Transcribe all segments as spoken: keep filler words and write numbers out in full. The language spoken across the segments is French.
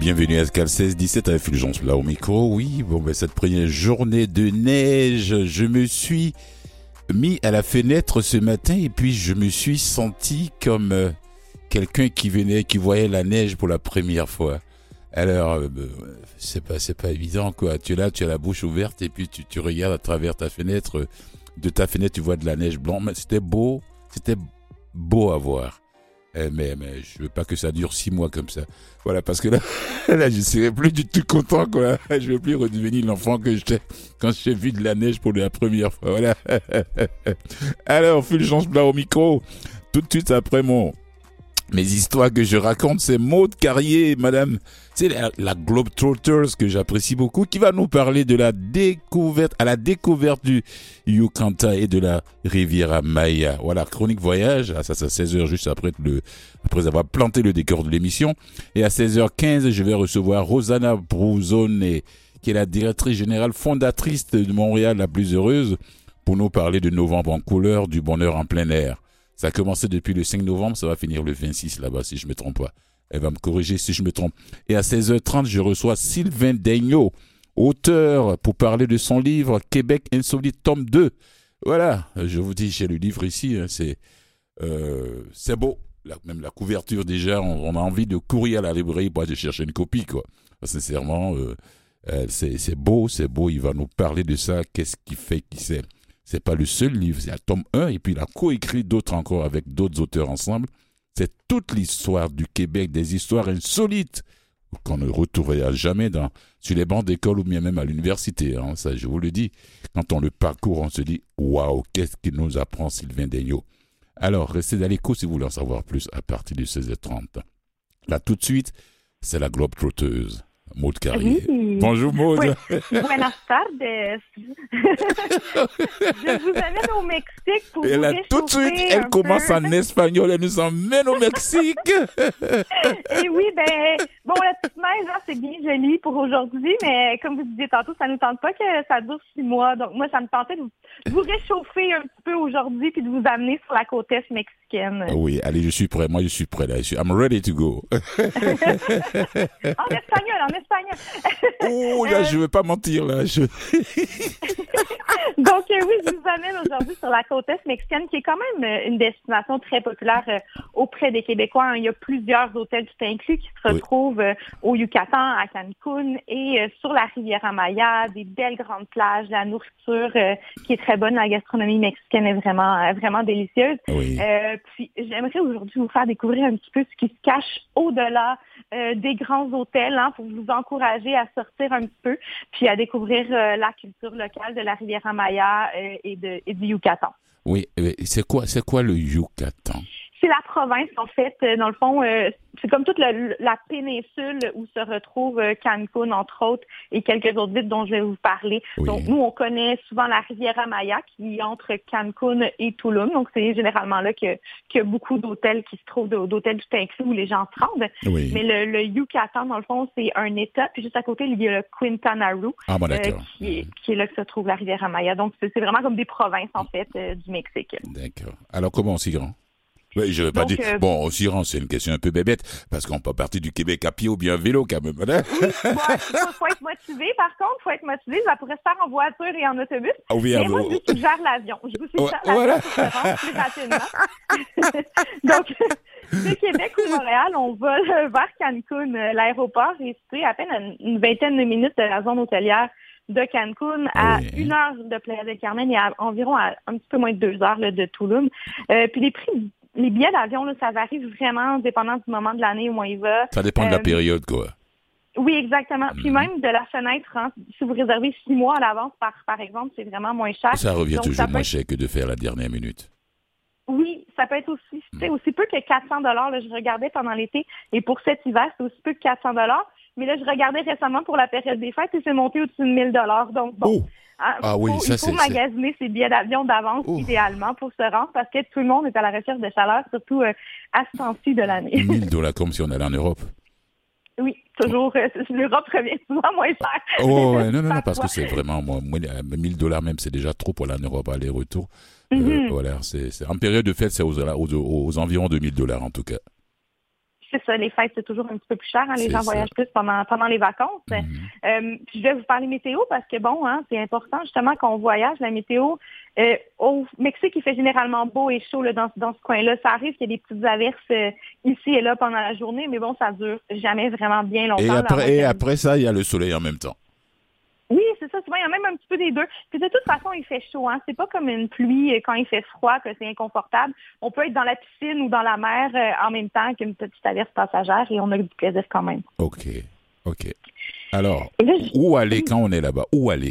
bienvenue à Escale seize dix-sept avec Fulgence là au micro. Oui, bon ben cette première journée de neige, je me suis mis à la fenêtre ce matin et puis je me suis senti comme euh, quelqu'un qui venait, qui voyait la neige pour la première fois. Alors, euh, c'est pas, c'est pas évident quoi. Tu es là, tu as la bouche ouverte et puis tu, tu regardes à travers ta fenêtre. De ta fenêtre, tu vois de la neige blanche. Mais c'était beau, c'était beau à voir. Euh, mais, mais je veux pas que ça dure six mois comme ça. Voilà, parce que là, là, je serais plus du tout content quoi. Je vais plus redevenir l'enfant que j'étais quand j'ai vu de la neige pour la première fois. Voilà. Alors, Fulgence Blanc au micro. Tout de suite après mon mes histoires que je raconte, c'est Maude Carrier, madame, c'est la, la Globetrotters que j'apprécie beaucoup, qui va nous parler de la découverte, à la découverte du Yucatan et de la Riviera Maya. Voilà, chronique voyage, à ça c'est seize heures juste après le, après avoir planté le décor de l'émission. Et à seize heures quinze, je vais recevoir Rosanna Bruzone, qui est la directrice générale fondatrice de Montréal la plus heureuse, pour nous parler de Novembre en couleur, du bonheur en plein air. Ça a commencé depuis le cinq novembre, ça va finir le vingt-six là-bas, si je ne me trompe pas. Elle va me corriger si je me trompe. Et à seize heures trente, je reçois Sylvain Daigneault, auteur, pour parler de son livre « Québec insolite, tome deux ». Voilà, je vous dis, j'ai le livre ici, hein, c'est, euh, c'est beau. La, même la couverture déjà, on, on a envie de courir à la librairie pour aller chercher une copie, quoi. Sincèrement, euh, euh, c'est, c'est beau, c'est beau. Il va nous parler de ça, qu'est-ce qui fait qu'il sait. C'est pas le seul livre, c'est un tome un, et puis il a coécrit d'autres encore avec d'autres auteurs ensemble. C'est toute l'histoire du Québec, des histoires insolites qu'on ne retrouvera jamais dans, sur les bancs d'école ou bien même à l'université. Hein. Ça, je vous le dis, quand on le parcourt, on se dit « Waouh, qu'est-ce qu'il nous apprend Sylvain Daigneault ?» Alors, restez à l'écoute si vous voulez en savoir plus à partir de seize heures trente. Là, tout de suite, c'est la Globetrotteuse. Maude Carrier. Oui. Bonjour Maude. Oui. Buenas tardes. Je vous amène au Mexique pour et vous là, tout de suite, elle commence peu. En espagnol, elle nous emmène au Mexique. Et oui, ben, bon, la petite neige, hein, c'est bien joli pour aujourd'hui, mais comme vous disiez tantôt, ça nous tente pas que ça dure six mois. Donc, moi, ça me tentait de vous, de vous réchauffer un petit peu aujourd'hui puis de vous amener sur la côte est mexicaine. Oui, allez, je suis prêt. Moi, je suis prêt là. Je suis, I'm ready to go. En espagnol, en espagnol. Oh, là, euh... je veux pas mentir, là. Je... Donc, euh, oui, je vous amène aujourd'hui sur la côte est mexicaine, qui est quand même euh, une destination très populaire euh, auprès des Québécois. Hein. Il y a plusieurs hôtels tout inclus qui se retrouvent euh, au Yucatan, à Cancun et euh, sur la Riviera Maya, des belles grandes plages, la nourriture euh, qui est très bonne. La gastronomie mexicaine est vraiment, euh, vraiment délicieuse. Oui. Euh, puis, j'aimerais aujourd'hui vous faire découvrir un petit peu ce qui se cache au-delà euh, des grands hôtels, hein, pour vous encourager à sortir un petit peu, puis à découvrir euh, la culture locale de la Riviera Maya euh, et, de, et du Yucatan. Oui, c'est quoi, c'est quoi le Yucatan? C'est la province, en fait. Dans le fond, euh, c'est comme toute la, la péninsule où se retrouve euh, Cancun, entre autres, et quelques autres villes dont je vais vous parler. Oui. Donc, nous, on connaît souvent la Riviera Maya qui est entre Cancun et Tulum. Donc, c'est généralement là qu'il y a beaucoup d'hôtels qui se trouvent, d'hôtels tout inclus où les gens se rendent. Oui. Mais le, le Yucatan, dans le fond, c'est un État. Puis juste à côté, il y a le Quintana Roo, ah, bon, euh, qui, est, qui est là que se trouve la Riviera Maya. Donc, c'est, c'est vraiment comme des provinces, en fait, euh, du Mexique. D'accord. Alors, comment on s'y rend? Oui, je ne veux pas dire. Euh, bon, aussi, c'est une question un peu bébête, parce qu'on peut partir du Québec à pied ou bien à vélo, quand même. Hein? Oui, il faut être motivé, par contre, il faut être motivé. Ça pourrait se faire en voiture et en autobus. Ah oui, mais à moi, vous. je vous suggère l'avion. Je vous suggère ouais, l'avion voilà. pour se rendre plus rapidement. Donc, de Québec ou Montréal, on va vers Cancun. L'aéroport est situé à peine à une vingtaine de minutes de la zone hôtelière de Cancun, à oui. une heure de Playa del Carmen et à environ à un petit peu moins de deux heures là, de Tulum. Euh, puis les prix, les billets d'avion, là, ça varie vraiment dépendant du moment de l'année où on y va. Ça dépend de euh, la période, quoi. Oui, exactement. Mmh. Puis même de la fenêtre, hein, si vous réservez six mois à l'avance, par, par exemple, c'est vraiment moins cher. Ça revient Donc, toujours ça moins être... cher que de faire la dernière minute. Oui, ça peut être aussi, mmh. aussi peu que quatre cents dollars. Là, je regardais pendant l'été, et pour cet hiver, c'est aussi peu que quatre cents dollars. Mais là, je regardais récemment pour la période des fêtes et c'est monté au-dessus de mille dollars. Donc, bon, oh. hein, ah faut, oui, ça, il faut c'est, magasiner c'est... ses billets d'avion d'avance, oh. idéalement, pour se rendre, parce que tout le monde est à la recherche de chaleur, surtout euh, à ce temps-ci de l'année. mille dollars comme si on allait en Europe. Oui, toujours. Euh, L'Europe revient souvent moins cher. Oh, ouais, non, non, non, parce que c'est vraiment, moi, mille dollars même, c'est déjà trop pour aller en Europe, aller-retour. Mm-hmm. Euh, voilà, c'est, c'est, en période de fête, c'est aux, aux, aux, aux environs de mille dollars, en tout cas. C'est c'est ça, les fêtes, c'est toujours un petit peu plus cher. Hein, les C'est gens ça. voyagent plus pendant, pendant les vacances. Mhm. Euh, puis je vais vous parler météo parce que, bon, hein, c'est important justement quand on voyage, la météo. Euh, au Mexique, il fait généralement beau et chaud là, dans, dans ce coin-là. Ça arrive qu'il y ait des petites averses euh, ici et là pendant la journée, mais bon, ça dure jamais vraiment bien longtemps. Et là, après, à et moins que- après ça, il y a le soleil en même temps. Oui, c'est ça. Souvent, il y a même un petit peu des deux. Puis de toute façon, il fait chaud. Hein. C'est pas comme une pluie euh, quand il fait froid que c'est inconfortable. On peut être dans la piscine ou dans la mer euh, en même temps qu'une petite averse passagère et on a du plaisir quand même. OK. OK. Alors, Et là, je- où aller quand on est là-bas? Où aller?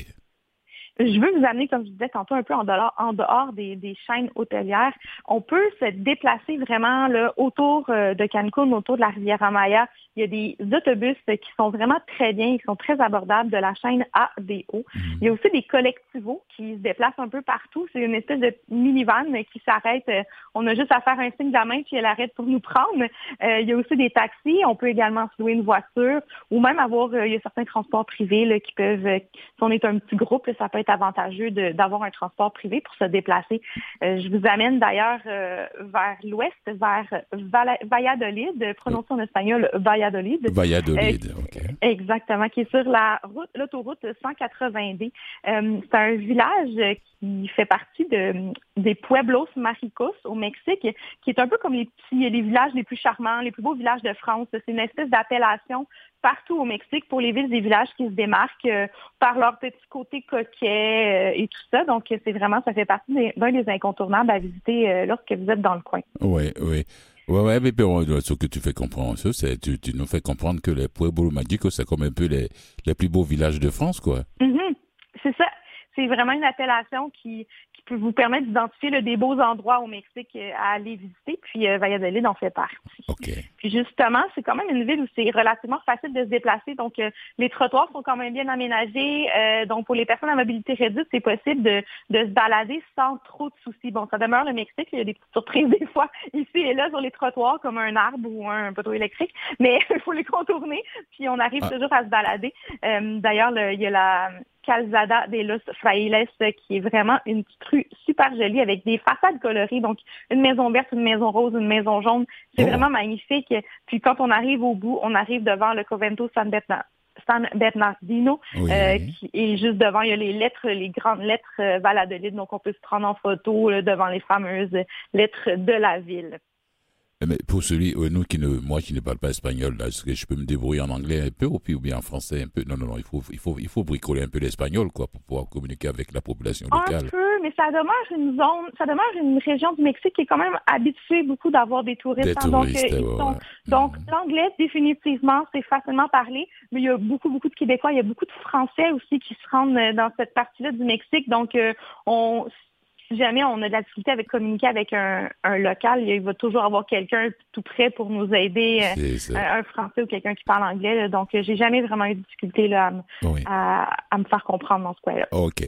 Je veux vous amener, comme je disais tantôt, un peu en dehors, en dehors des, des chaînes hôtelières. On peut se déplacer vraiment là, autour euh, de Cancun, autour de la Riviera Maya. Il y a des autobus qui sont vraiment très bien, qui sont très abordables de la chaîne A D O. Mhm. Il y a aussi des collectivos qui se déplacent un peu partout. C'est une espèce de minivan qui s'arrête. Euh, On a juste à faire un signe de la main puis elle arrête pour nous prendre. Euh, il y a aussi des taxis. On peut également se louer une voiture ou même avoir, euh, il y a certains transports privés là, qui peuvent, euh, si on est un petit groupe, là, ça peut être avantageux de- d'avoir un transport privé pour se déplacer. Euh, je vous amène d'ailleurs euh, vers l'ouest, vers Vala- Valladolid, prononcé en espagnol Valladolid. Valladolid, Euh, OK. Exactement, qui est sur la route, l'autoroute cent quatre-vingts D. Euh, c'est un village qui fait partie de, des Pueblos Mágicos au Mexique, qui est un peu comme les petits, les villages les plus charmants, les plus beaux villages de France. C'est une espèce d'appellation partout au Mexique pour les villes et villages qui se démarquent euh, par leur petit côté coquet euh, et tout ça. Donc, c'est vraiment, ça fait partie des- d'un des incontournables à visiter euh, lorsque vous êtes dans le coin. Oui, oui. Ouais, ouais, mais puis, on- ce que tu fais comprendre, ça, c'est, tu, tu nous fais comprendre que les Pueblos Mágicos, c'est comme un peu les, les plus beaux villages de France, quoi. Mhm. C'est ça. C'est vraiment une appellation qui, qui peut vous permettre d'identifier là, des beaux endroits au Mexique euh, à aller visiter. Puis euh, Valladolid en fait partie. OK. Puis justement, c'est quand même une ville où c'est relativement facile de se déplacer. Donc, euh, les trottoirs sont quand même bien aménagés. Euh, donc, pour les personnes à mobilité réduite, c'est possible de, de se balader sans trop de soucis. Bon, ça demeure le Mexique. Il y a des petites surprises des fois ici et là sur les trottoirs, comme un arbre ou un poteau électrique. Mais il faut les contourner. Puis, on arrive Ah. toujours à se balader. Euh, d'ailleurs, le- il y a la Calzada de los Frailes, qui est vraiment une petite rue super jolie avec des façades colorées. Donc, une maison verte, une maison rose, une maison jaune. C'est Oh. vraiment magnifique. Puis, quand on arrive au bout, on arrive devant le Convento San Bernardino. San Bernardino, Oui. euh, qui est juste devant, il y a les lettres, les grandes lettres euh, Valladolid, donc on peut se prendre en photo là, devant les fameuses lettres de la ville. Mais pour celui, euh, nous qui ne, moi qui ne parle pas espagnol, là, est-ce que je peux me débrouiller en anglais un peu ou puis ou bien en français un peu? Non, non, non, il faut, il faut, il faut bricoler un peu l'espagnol, quoi, pour pouvoir communiquer avec la population Un locale. peu, mais ça demeure une zone, ça demeure une région du Mexique qui est quand même habituée beaucoup d'avoir des touristes. Des hein. donc, touristes, euh, ils ouais, sont- ouais. donc Mhm. l'anglais, définitivement, c'est facilement parlé, mais il y a beaucoup, beaucoup de Québécois, il y a beaucoup de Français aussi qui se rendent euh, dans cette partie-là du Mexique. Donc, euh, on si jamais on a de la difficulté avec communiquer avec un, un local, il va toujours avoir quelqu'un tout prêt pour nous aider, euh, C'est ça. un, un Français ou quelqu'un qui parle anglais. là. Donc, euh, j'ai jamais vraiment eu de difficulté là, à, me- Oui. à, à me faire comprendre dans ce coin-là. OK.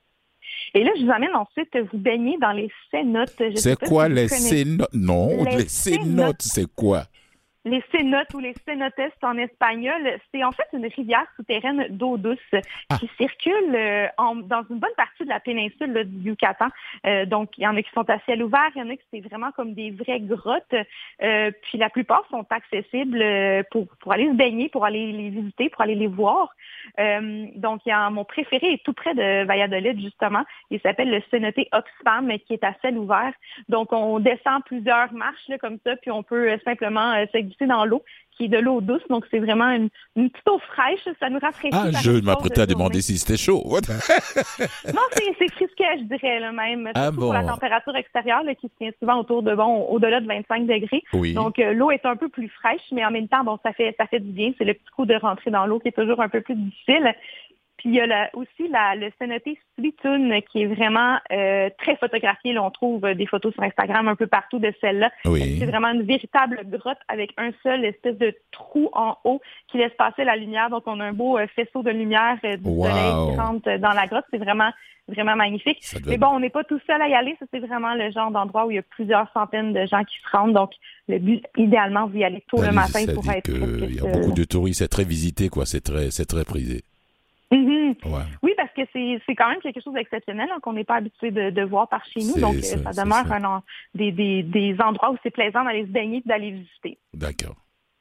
Et là, je vous amène ensuite vous baigner dans les cénotes. Je sais C'est pas quoi si vous les connaissez. cénotes? Non, Les les cénotes, c'est quoi? Les cénotes ou les cénotes en espagnol, c'est en fait une rivière souterraine d'eau douce Ah. qui circule euh, en- dans une bonne partie de la péninsule là, du Yucatan. Euh, donc, il y en a qui sont à ciel ouvert, il y en a qui c'est vraiment comme des vraies grottes. Euh, puis la plupart sont accessibles euh, pour, pour aller se baigner, pour aller les visiter, pour aller les voir. Euh, donc, il y a mon préféré est tout près de Valladolid, justement. Il s'appelle le cénote Oxfam, qui est à ciel ouvert. Donc, on descend plusieurs marches là, comme ça, puis on peut euh, simplement euh, se glisser dans l'eau, qui est de l'eau douce. Donc, c'est vraiment une, une petite eau fraîche. Ça nous rafraîchit. Ah, par je une m'apprêtais à pause de demander journée. si c'était chaud. What? Non, c'est, c'est frisquet, je dirais, là, même. Ah Surtout bon? pour la température extérieure, là, qui se tient souvent autour de, bon, au-delà de vingt-cinq degrés. Oui. Donc, euh, l'eau est un peu plus fraîche, mais en même temps, bon, ça fait, ça fait du bien. C'est le petit coup de rentrer dans l'eau qui est toujours un peu plus difficile. Puis il y a la- aussi la, le cénote Splitoon qui est vraiment euh, très photographié. Là, on trouve euh, des photos sur Instagram un peu partout de celle-là. Oui. C'est vraiment une véritable grotte avec un seul espèce de trou en haut qui laisse passer la lumière. Donc, on a un beau euh, faisceau de lumière euh, du Wow. soleil qui rentre dans la grotte. C'est vraiment, vraiment magnifique. Ça doit Mais bon, on n'est pas tout seul à y aller. Ça, c'est vraiment le genre d'endroit où il y a plusieurs centaines de gens qui se rendent. Donc, le but, idéalement, vous y allez tôt le Ça matin dit- ça pour dit être... que presque il y a seul. beaucoup de touristes, c'est très visité, quoi. C'est très, c'est très prisé. Mhm. Ouais. Oui, parce que c'est c'est quand même quelque chose d'exceptionnel hein, qu'on n'est pas habitué de, de voir par chez nous. C'est Donc, euh, ça, ça c'est demeure ça. un en- des, des, des endroits où c'est plaisant d'aller se baigner et d'aller visiter. D'accord.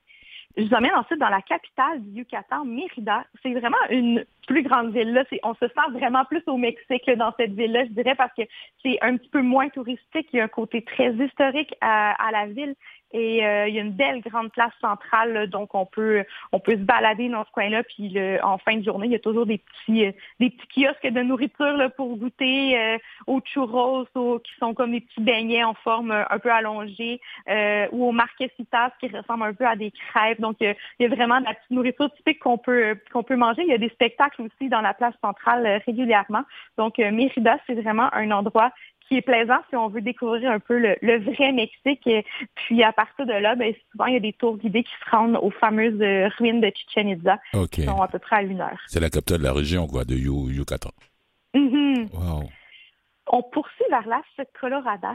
je vous emmène ensuite dans la capitale du Yucatan, Mérida. C'est vraiment une plus grande ville. Là. C'est, on se sent vraiment plus au Mexique là, dans cette ville-là, je dirais, parce que c'est un petit peu moins touristique. Il y a un côté très historique à, à la ville. Et euh, il y a une belle grande place centrale, là, donc on peut on peut se balader dans ce coin-là. Puis le, en fin de journée, il y a toujours des petits euh, des petits kiosques de nourriture là, pour goûter euh, aux churros, aux, qui sont comme des petits beignets en forme euh, un peu allongée, euh, ou aux marquesitas qui ressemblent un peu à des crêpes. Donc euh, il y a vraiment de la petite nourriture typique qu'on peut euh, qu'on peut manger. Il y a des spectacles aussi dans la place centrale euh, régulièrement. Donc euh, Mérida, c'est vraiment un endroit qui est plaisant si on veut découvrir un peu le, le vrai Mexique. Puis à partir de là, ben, souvent, il y a des tours guidés qui se rendent aux fameuses ruines de Chichen Itza, okay. qui sont à peu près à une heure. C'est la capitale de la région, quoi, de Yucatan. Mm-hmm. Wow. On poursuit vers l'As Coloradas.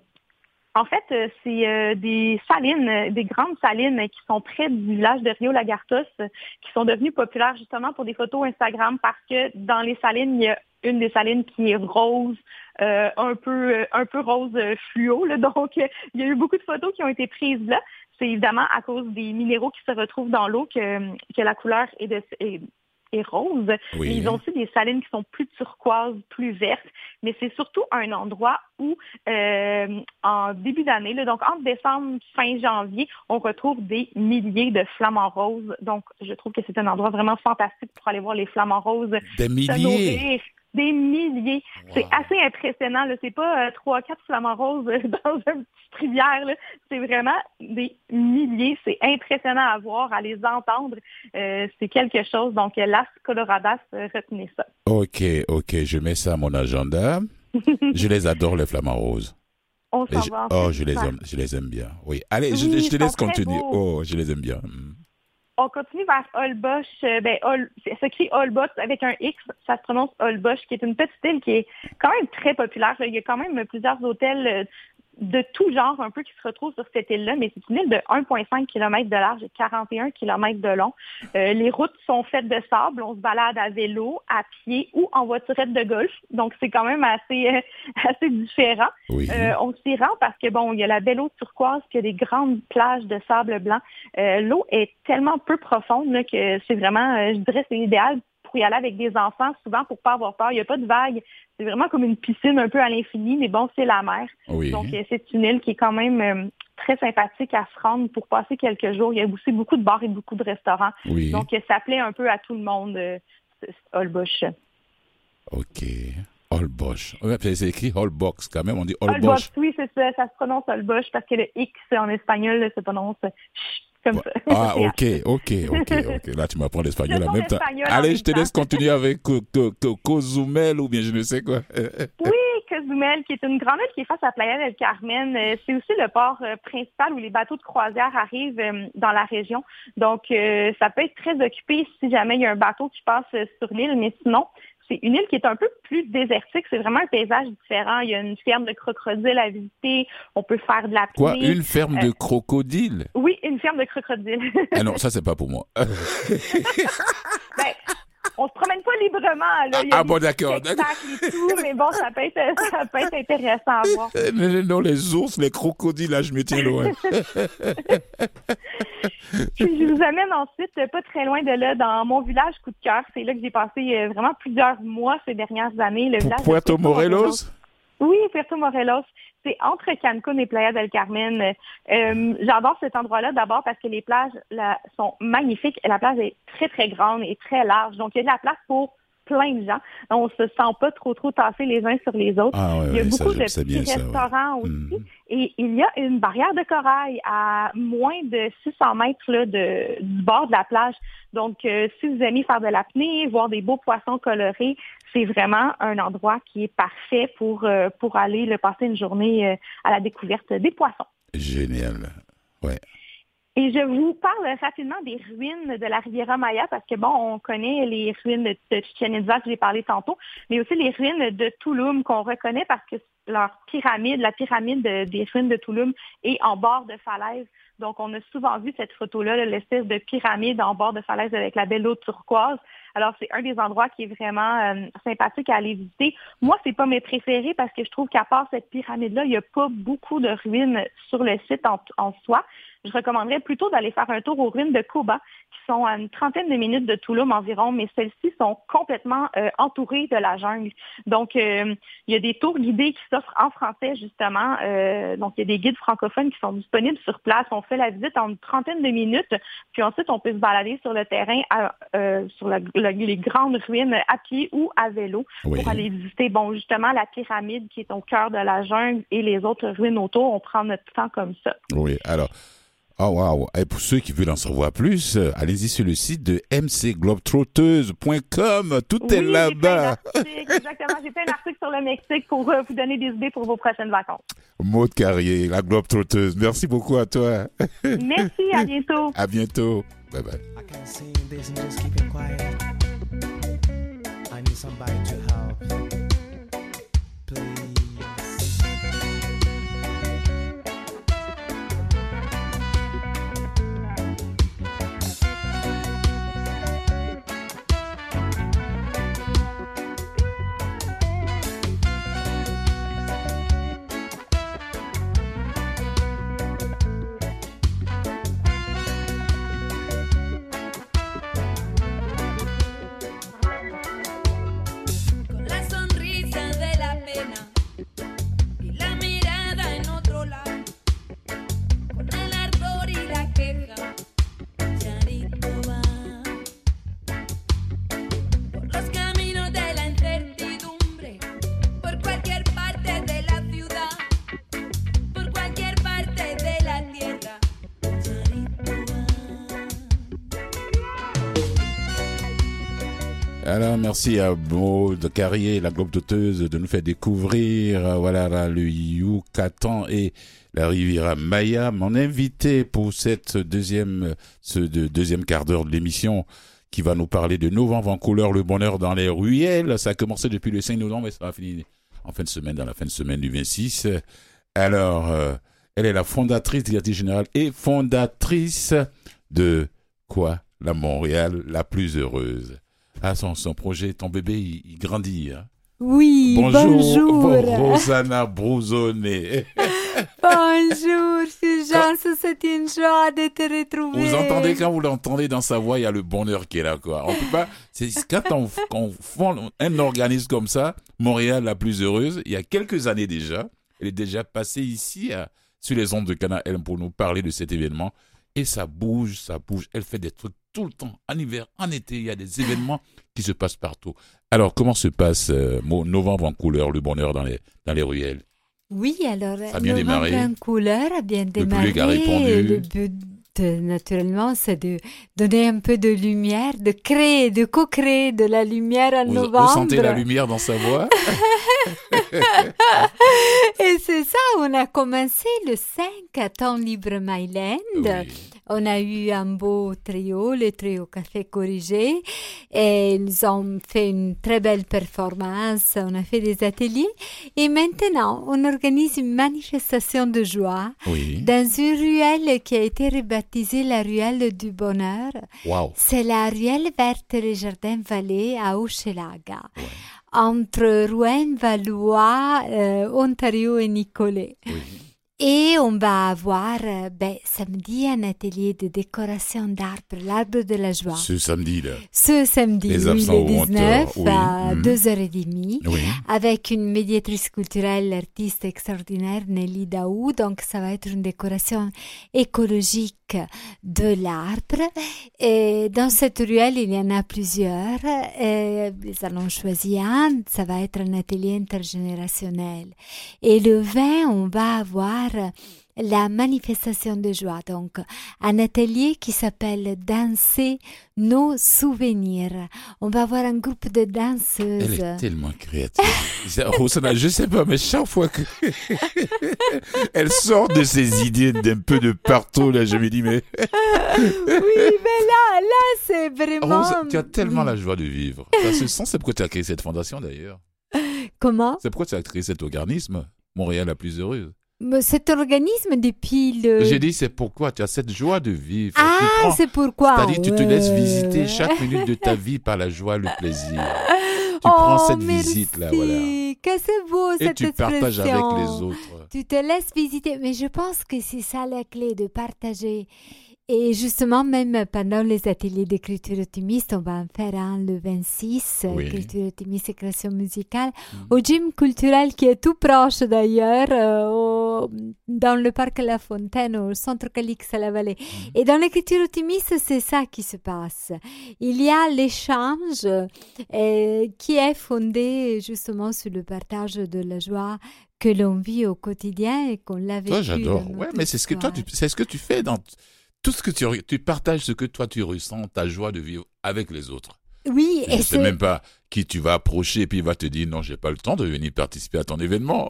En fait, c'est euh, des salines, des grandes salines qui sont près du village de Rio Lagartos, qui sont devenues populaires justement pour des photos Instagram parce que dans les salines, il y a une des salines qui est rose, euh, un peu un peu rose fluo. Là. Donc, il y a eu beaucoup de photos qui ont été prises là. C'est évidemment à cause des minéraux qui se retrouvent dans l'eau que, que la couleur est, de, est, est rose. Oui. Mais ils ont aussi des salines qui sont plus turquoises, plus vertes. Mais c'est surtout un endroit où, euh, en début d'année, là, donc entre décembre, fin janvier, on retrouve des milliers de flamants roses. Donc, je trouve que c'est un endroit vraiment fantastique pour aller voir les flamants roses. Des milliers! Des milliers. Wow. C'est assez impressionnant. Là. C'est pas euh, trois, quatre flamants roses dans une petite rivière. Là. C'est vraiment des milliers. C'est impressionnant à voir, à les entendre. Euh, c'est quelque chose. Donc, Las Coloradas, euh, retenez ça. OK, OK. Je mets ça à mon agenda. Je les adore, les flamants roses. On s'en je, va. Oh, je les aime, je les aime bien. Oui. Allez, oui, je, je te laisse continuer. Oh, je les aime bien. On continue vers Holbox. Ben, Hol, ça s'écrit Holbox avec un X, ça se prononce Holbox, qui est une petite île qui est quand même très populaire. Il y a quand même plusieurs hôtels de tout genre un peu qui se retrouvent sur cette île-là, mais c'est une île de un virgule cinq kilomètres de large et quarante et un kilomètres de long. Euh, les routes sont faites de sable, on se balade à vélo, à pied ou en voiturette de golf, donc c'est quand même assez euh, assez différent. Oui. Euh, on s'y rend parce que bon, il y a la belle eau turquoise, puis il y a des grandes plages de sable blanc. Euh, l'eau est tellement peu profonde là, que c'est vraiment, euh, je dirais, c'est idéal pour y aller avec des enfants, souvent pour pas avoir peur. Il n'y a pas de vagues. C'est vraiment comme une piscine un peu à l'infini, mais bon, c'est la mer. Oui. Donc, c'est une île qui est quand même euh, très sympathique à se rendre pour passer quelques jours. Il y a aussi beaucoup de bars et beaucoup de restaurants. Oui. Donc, ça plaît un peu à tout le monde, euh, Holbox. OK. Holbox. C'est écrit Holbox quand même. On dit Holbox. Holbox, oui, c'est ça. Ça se prononce Holbox parce que le X en espagnol se prononce comme ça. Ah, OK, OK, OK, OK. Là, tu m'apprends l'espagnol en même temps. Allez, je te laisse continuer avec co- co- co- Cozumel ou bien je ne sais quoi. Oui, Cozumel, qui est une grande île qui est face à Playa del Carmen. C'est aussi le port principal où les bateaux de croisière arrivent dans la région. Donc, ça peut être très occupé si jamais il y a un bateau qui passe sur l'île, mais sinon, c'est une île qui est un peu plus désertique. C'est vraiment un paysage différent. Il y a une ferme de crocodiles à visiter. On peut faire de la apnée. Quoi, une ferme euh, de crocodiles? Oui, une ferme de crocodiles. Ah non, ça, c'est pas pour moi. Ben, on se promène pas librement. Là. Il y a ah bon, d'accord. Et tout, mais bon, ça peut, être, ça peut être intéressant à voir. Non, non, les ours, les crocodiles, là, je me tiens loin. Puis je vous amène ensuite, pas très loin de là, dans mon village coup de cœur. C'est là que j'ai passé vraiment plusieurs mois ces dernières années. Le village Puerto Morelos? Oui, Puerto Morelos. C'est entre Cancun et Playa del Carmen. Euh, j'adore cet endroit-là d'abord parce que les plages là, sont magnifiques. La plage est très, très grande et très large. Donc, il y a de la place pour plein de gens. On se sent pas trop, trop tassés les uns sur les autres. Ah, ouais, il y a ouais, beaucoup ça, de petits restaurants ça, ouais. aussi. Mm. Et il y a une barrière de corail à moins de six cents mètres là, de, du bord de la plage. Donc, euh, si vous aimez faire de l'apnée, voir des beaux poissons colorés, c'est vraiment un endroit qui est parfait pour, euh, pour aller le passer une journée euh, à la découverte des poissons. Génial. Ouais. Et je vous parle rapidement des ruines de la Riviera Maya parce que, bon, on connaît les ruines de Chichen Itza que j'ai parlé tantôt, mais aussi les ruines de Tulum qu'on reconnaît parce que leur pyramide, la pyramide de, des ruines de Tulum est en bord de falaise. Donc, on a souvent vu cette photo-là, l'espèce de pyramide en bord de falaise avec la belle eau turquoise. Alors, c'est un des endroits qui est vraiment euh, sympathique à aller visiter. Moi, c'est pas mes préférés parce que je trouve qu'à part cette pyramide-là, il n'y a pas beaucoup de ruines sur le site en, en soi. Je recommanderais plutôt d'aller faire un tour aux ruines de Koba, qui sont à une trentaine de minutes de Tulum environ, mais celles-ci sont complètement euh, entourées de la jungle. Donc, euh, il y a des tours guidés qui s'offrent en français, justement. Euh, donc, il y a des guides francophones qui sont disponibles sur place. On fait la visite en une trentaine de minutes, puis ensuite, on peut se balader sur le terrain, à, euh, sur la, la, les grandes ruines à pied ou à vélo, oui. pour aller visiter, bon, justement, la pyramide qui est au cœur de la jungle et les autres ruines autour. On prend notre temps comme ça. Oui, alors... Oh wow. Et pour ceux qui veulent en savoir plus, euh, allez-y sur le site de m c globetrotters point com. Tout oui, est là-bas. Exactement. J'ai fait un article sur le Mexique pour euh, vous donner des idées pour vos prochaines vacances. Maude Carrier, la Globetrotteuse. Merci beaucoup à toi. Merci, à bientôt. À bientôt. Bye bye. I can't see business keeping quiet. I need somebody to help. Please. Alors, merci à Maude Carrier, la Globetrotteuse, de nous faire découvrir euh, voilà, le Yucatan et la Riviera Maya. Mon invité pour cette deuxième, ce de, deuxième quart d'heure de l'émission qui va nous parler de Novembre en couleur, le bonheur dans les ruelles. Ça a commencé depuis le cinq novembre et ça va finir en fin de semaine, dans la fin de semaine du vingt-six. Alors, euh, elle est la fondatrice, directrice générale et fondatrice de quoi? La Montréal la plus heureuse. Ah, son, son projet, ton bébé, il, il grandit. Hein? Oui, bonjour. Bonjour, Rosanna Brousonnet. Bonjour, Fulgence, c'est une joie de te retrouver. Vous entendez, quand vous l'entendez dans sa voix, il y a le bonheur qui est là, quoi. On peut pas, c'est, quand on, on fonde un organisme comme ça, Montréal la plus heureuse, il y a quelques années déjà, elle est déjà passée ici, à, sur les ondes de Canal M pour nous parler de cet événement. Et ça bouge, ça bouge. Elle fait des trucs tout le temps, en hiver, en été. Il y a des événements qui se passent partout. Alors, comment se passe euh, Novembre en couleur, le bonheur dans les, dans les ruelles? Oui, alors, ça a bien Novembre démarré. en couleur a bien démarré. Le public a répondu. Le but, de, naturellement, c'est de donner un peu de lumière, de créer, de co-créer de la lumière en vous, novembre. Vous sentez la lumière dans sa voix? Et c'est ça, on a commencé le cinq à Temps Libre Myland. Oui. On a eu un beau trio, le trio Café Corrigé, et ils ont fait une très belle performance, on a fait des ateliers, et maintenant on organise une manifestation de joie oui. dans une ruelle qui a été rebaptisée la ruelle du bonheur. Wow. C'est la ruelle verte les Jardins Vallée à Hochelaga. Ouais. Entre Rouen, Valois, euh, Ontario et Nicolet. Oui. Et on va avoir ben, samedi un atelier de décoration d'arbres, l'arbre de la joie. Ce samedi-là. Ce samedi, les oui, le dix-neuf oui. à mmh. deux heures trente, oui. avec une médiatrice culturelle, l'artiste extraordinaire Nelly Daou. Donc, ça va être une décoration écologique de l'arbre. Et dans cette ruelle, il y en a plusieurs. Et nous allons choisir un. Ça va être un atelier intergénérationnel. Et le vingt, on va avoir la manifestation de joie, donc un atelier qui s'appelle Danser nos souvenirs. On va avoir un groupe de danseuses. Elle est tellement créative. Rosanna, je sais pas, mais chaque fois que elle sort de ses idées d'un peu de partout, là, je me dis, mais... oui, mais là, là, c'est vraiment... Rose, tu as tellement la joie de vivre. Ça se sent, c'est pourquoi tu as créé cette fondation, d'ailleurs. Comment? C'est pourquoi tu as créé cet organisme, Montréal la plus heureuse. Mais cet organisme depuis le... J'ai dit, c'est pourquoi tu as cette joie de vivre. Tu Ah, prends- c'est pourquoi. C'est-à-dire, tu te laisses Ouais. visiter chaque minute de ta vie par la joie, le plaisir. Tu Oh, prends cette merci. visite-là, voilà. Que c'est beau Et cette tu partages avec expression. les autres. Tu te laisses visiter, mais je pense que c'est ça la clé, de partager. Et justement, même pendant les ateliers d'écriture optimiste, on va en faire un le vingt-six, Oui. écriture optimiste et création musicale, Mm. au gym culturel qui est tout proche d'ailleurs, euh, au- dans le parc La Fontaine, au centre Calix à la Vallée. Mm. Et dans l'écriture optimiste, c'est ça qui se passe. Il y a l'échange euh, qui est fondé justement sur le partage de la joie que l'on vit au quotidien et qu'on l'a vécu. Toi, j'adore. dans Ouais, notre mais c'est ce que toi, tu, histoire. c'est ce que tu fais dans tout ce que tu, tu partages, ce que toi tu ressens, ta joie de vivre avec les autres. Oui, Je et ne sais c'est... même pas qui tu vas approcher et puis il va te dire non, j'ai pas le temps de venir participer à ton événement.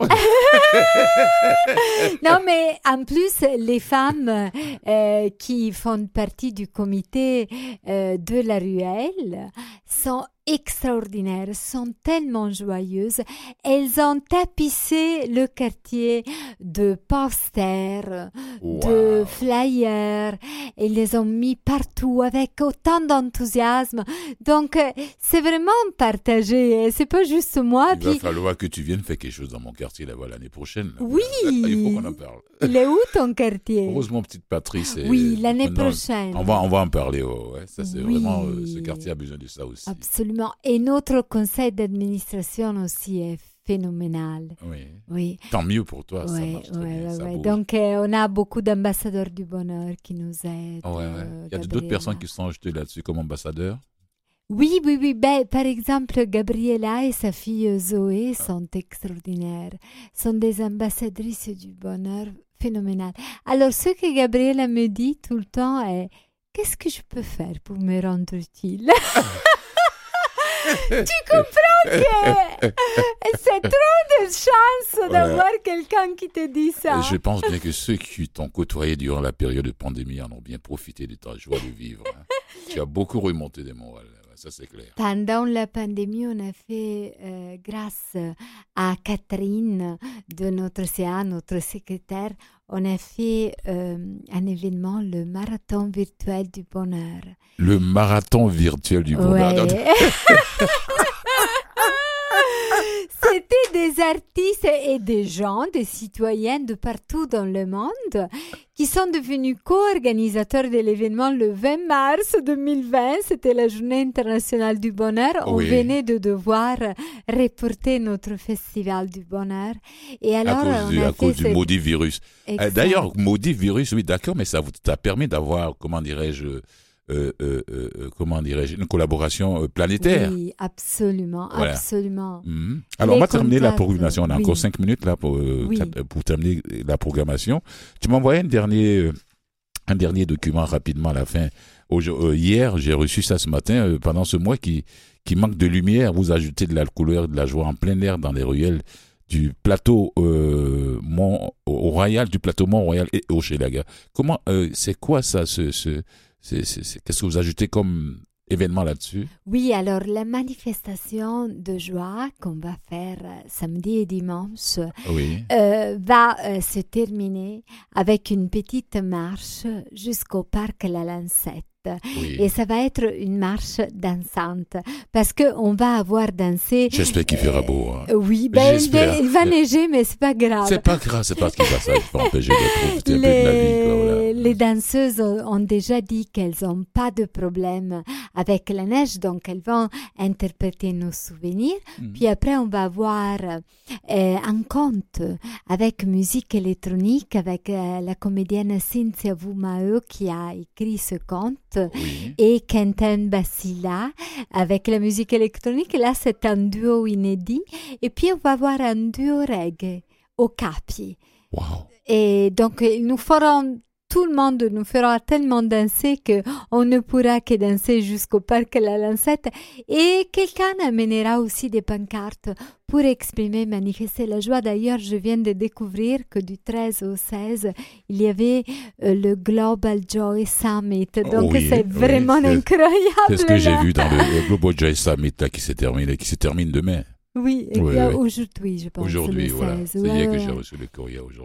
Non, mais en plus, les femmes euh, qui font partie du comité euh, de la ruelle sont extraordinaires, sont tellement joyeuses. Elles ont tapissé le quartier de posters, de Wow. flyers. Elles les ont mis partout avec autant d'enthousiasme. Donc, euh, c'est vraiment partagé. C'est pas juste moi. Il va Puis, falloir que tu viennes faire quelque chose dans mon quartier là-bas l'année prochaine. là. oui. Il faut qu'on en parle. Il est où ton quartier? Heureusement, petite Patrice. est- Oui, l'année maintenant, prochaine. On va, on va en parler. Oh, ouais. Ça, c'est Oui. vraiment, euh, ce quartier a besoin de ça aussi. Absolument. Et notre conseil d'administration aussi est phénoménal. Oui. Oui. Tant mieux pour toi. Ça Ouais, marche très ouais, bien, ouais, ça ouais. bouge. Donc, euh, on a beaucoup d'ambassadeurs du bonheur qui nous aident. Ouais, ouais. euh, Il y a d'autres Gabriela. personnes qui sont jetées là-dessus comme ambassadeurs. Oui, oui, oui. Ben, par exemple, Gabriela et sa fille Zoé sont extraordinaires. Sont des ambassadrices du bonheur phénoménal. Alors, ce que Gabriela me dit tout le temps est: qu'est-ce que je peux faire pour me rendre utile? Tu comprends que c'est trop de chance d'avoir quelqu'un qui te dit ça. Et je pense bien que ceux qui t'ont côtoyé durant la période de pandémie en ont bien profité de ta joie de vivre. hein. Tu as beaucoup remonté des morales, ça c'est clair. Pendant la pandémie, on a fait, euh, grâce à Catherine de notre C A, notre secrétaire, on a fait euh, un événement, le marathon virtuel du bonheur. Le marathon virtuel du bonheur. Ouais. C'était des artistes et des gens, des citoyens de partout dans le monde qui sont devenus co-organisateurs de l'événement le vingt mars deux mille vingt. C'était la Journée internationale du bonheur. On Oui. venait de devoir reporter notre festival du bonheur. Et À alors, cause, on du, a à fait cause du cette- maudit virus. Euh, Exact. D'ailleurs, maudit virus, oui, d'accord, mais ça vous t'a permis d'avoir, comment dirais-je, euh, euh, euh, comment dirais-je, une collaboration euh, planétaire. Oui, absolument, Voilà. absolument. Mhm. Alors, Les on va terminer la contacts, programmation. On a oui. encore cinq minutes là pour, euh, Oui. quatre- pour terminer la programmation. Tu m'as envoyé un dernier, euh, un dernier document rapidement à la fin. Aujourd- euh, hier, j'ai reçu ça ce matin. euh, pendant ce mois qui, qui manque de lumière, vous ajoutez de la couleur, de la joie en plein air dans les ruelles du plateau euh, Mont au Royal, du plateau Mont Royal et Hochelaga. Comment, euh, c'est quoi ça, ce, ce, c'est, c'est, c'est- qu'est-ce que vous ajoutez comme événement là-dessus? Oui, alors la manifestation de joie qu'on va faire euh, samedi et dimanche Oui. euh, va euh, se terminer avec une petite marche jusqu'au parc La Lancette. Oui. Et ça va être une marche dansante parce qu'on va avoir dansé. J'espère qu'il fera beau. hein. Euh, Oui, ben, il, J'espère. il va neiger, mais c'est pas grave. C'est pas grave, c'est pas ce qui va ça. Il faut empêcher de profiter un peu de la vie. Quoi, voilà. Les, les danseuses ont ont déjà dit qu'elles n'ont pas de problème avec la neige, donc elles vont interpréter nos souvenirs. Mhm. Puis après, on va avoir euh, un conte avec musique électronique, avec euh, la comédienne Cynthia Vumao qui a écrit ce conte. Oui. Et Quentin Basila avec la musique électronique. Là, c'est un duo inédit. Et puis, on va avoir un duo reggae au Capi. Wow. Et donc, ils nous feront, tout le monde nous fera tellement danser qu'on ne pourra que danser jusqu'au parc La Lancette. Et quelqu'un amènera aussi des pancartes pour exprimer, manifester la joie. D'ailleurs, je viens de découvrir que du treize au seize, il y avait euh, le Global Joy Summit. Donc, Oui, c'est oui, vraiment c'est- incroyable. C'est ce que j'ai là. vu dans le, le Global Joy Summit là, qui s'est terminé, qui se termine demain. Oui, et Oui, bien, oui. aujourd'hui, je pense. Aujourd'hui, le voilà. seize. C'est Ouais, hier que ouais, j'ai ouais. reçu le courrier aujourd'hui.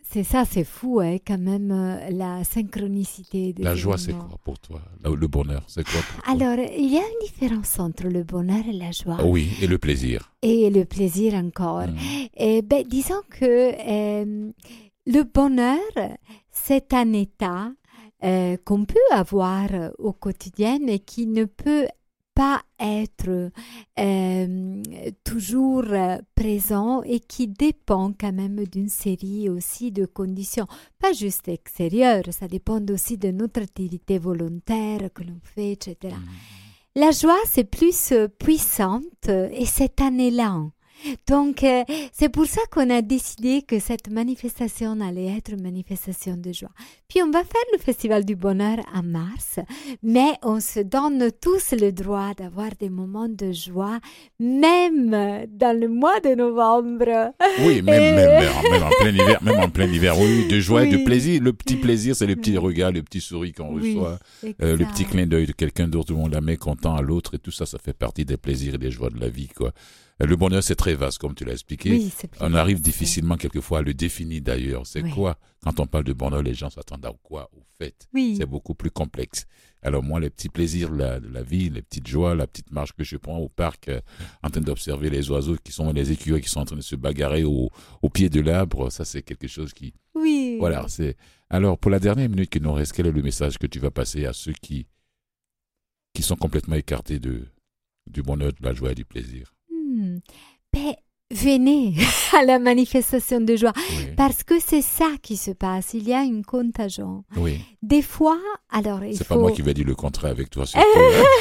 C'est ça, c'est fou, hein, quand même, euh, la synchronicité des La joie, c'est événements. quoi pour toi? Le le bonheur, c'est quoi pour toi? Alors, il y a une différence entre le bonheur et la joie. Ah oui, et le plaisir. Et le plaisir encore. Mhm. Et ben, disons que euh, le bonheur, c'est un état euh, qu'on peut avoir au quotidien, mais qui ne peut pas être euh, toujours euh, présent et qui dépend quand même d'une série aussi de conditions, pas juste extérieures, ça dépend aussi de notre activité volontaire que l'on fait, et cetera. Mhm. La joie, c'est plus euh, puissante euh, et c'est un élan. Donc, euh, c'est pour ça qu'on a décidé que cette manifestation allait être une manifestation de joie. Puis, on va faire le Festival du Bonheur en mars, mais on se donne tous le droit d'avoir des moments de joie, même dans le mois de novembre. Oui, même, Et- même, même, même en plein hiver, même en plein hiver, oui, de joie et de Oui. plaisir. Le petit plaisir, c'est le petit regard, le petit sourire qu'on Oui, reçoit, euh, le petit exact. clin d'œil de quelqu'un d'autre où on la met content à l'autre et tout ça, ça fait partie des plaisirs et des joies de la vie, quoi. Euh, Le bonheur, c'est très vaste, comme tu l'as expliqué. Oui, c'est plus On arrive vaste. difficilement quelquefois à le définir d'ailleurs. C'est Oui. quoi? Quand on parle de bonheur, les gens s'attendent à quoi? Au fait. Oui. C'est beaucoup plus complexe. Alors moi, les petits plaisirs de la, de la vie, les petites joies, la petite marche que je prends au parc, euh, en train d'observer les oiseaux qui sont, les écureuils qui sont en train de se bagarrer au, au pied de l'arbre, ça c'est quelque chose qui... Oui. Voilà, c'est... Alors, pour la dernière minute qui nous reste, quel est le message que tu vas passer à ceux qui, qui sont complètement écartés de, du bonheur, de la joie et du plaisir? Hmm. Ben, venez à la manifestation de joie. Oui, Parce que c'est ça qui se passe. Il y a une contagion. oui. Des fois, alors il C'est faut... pas moi qui vais dire le contraire avec toi, surtout.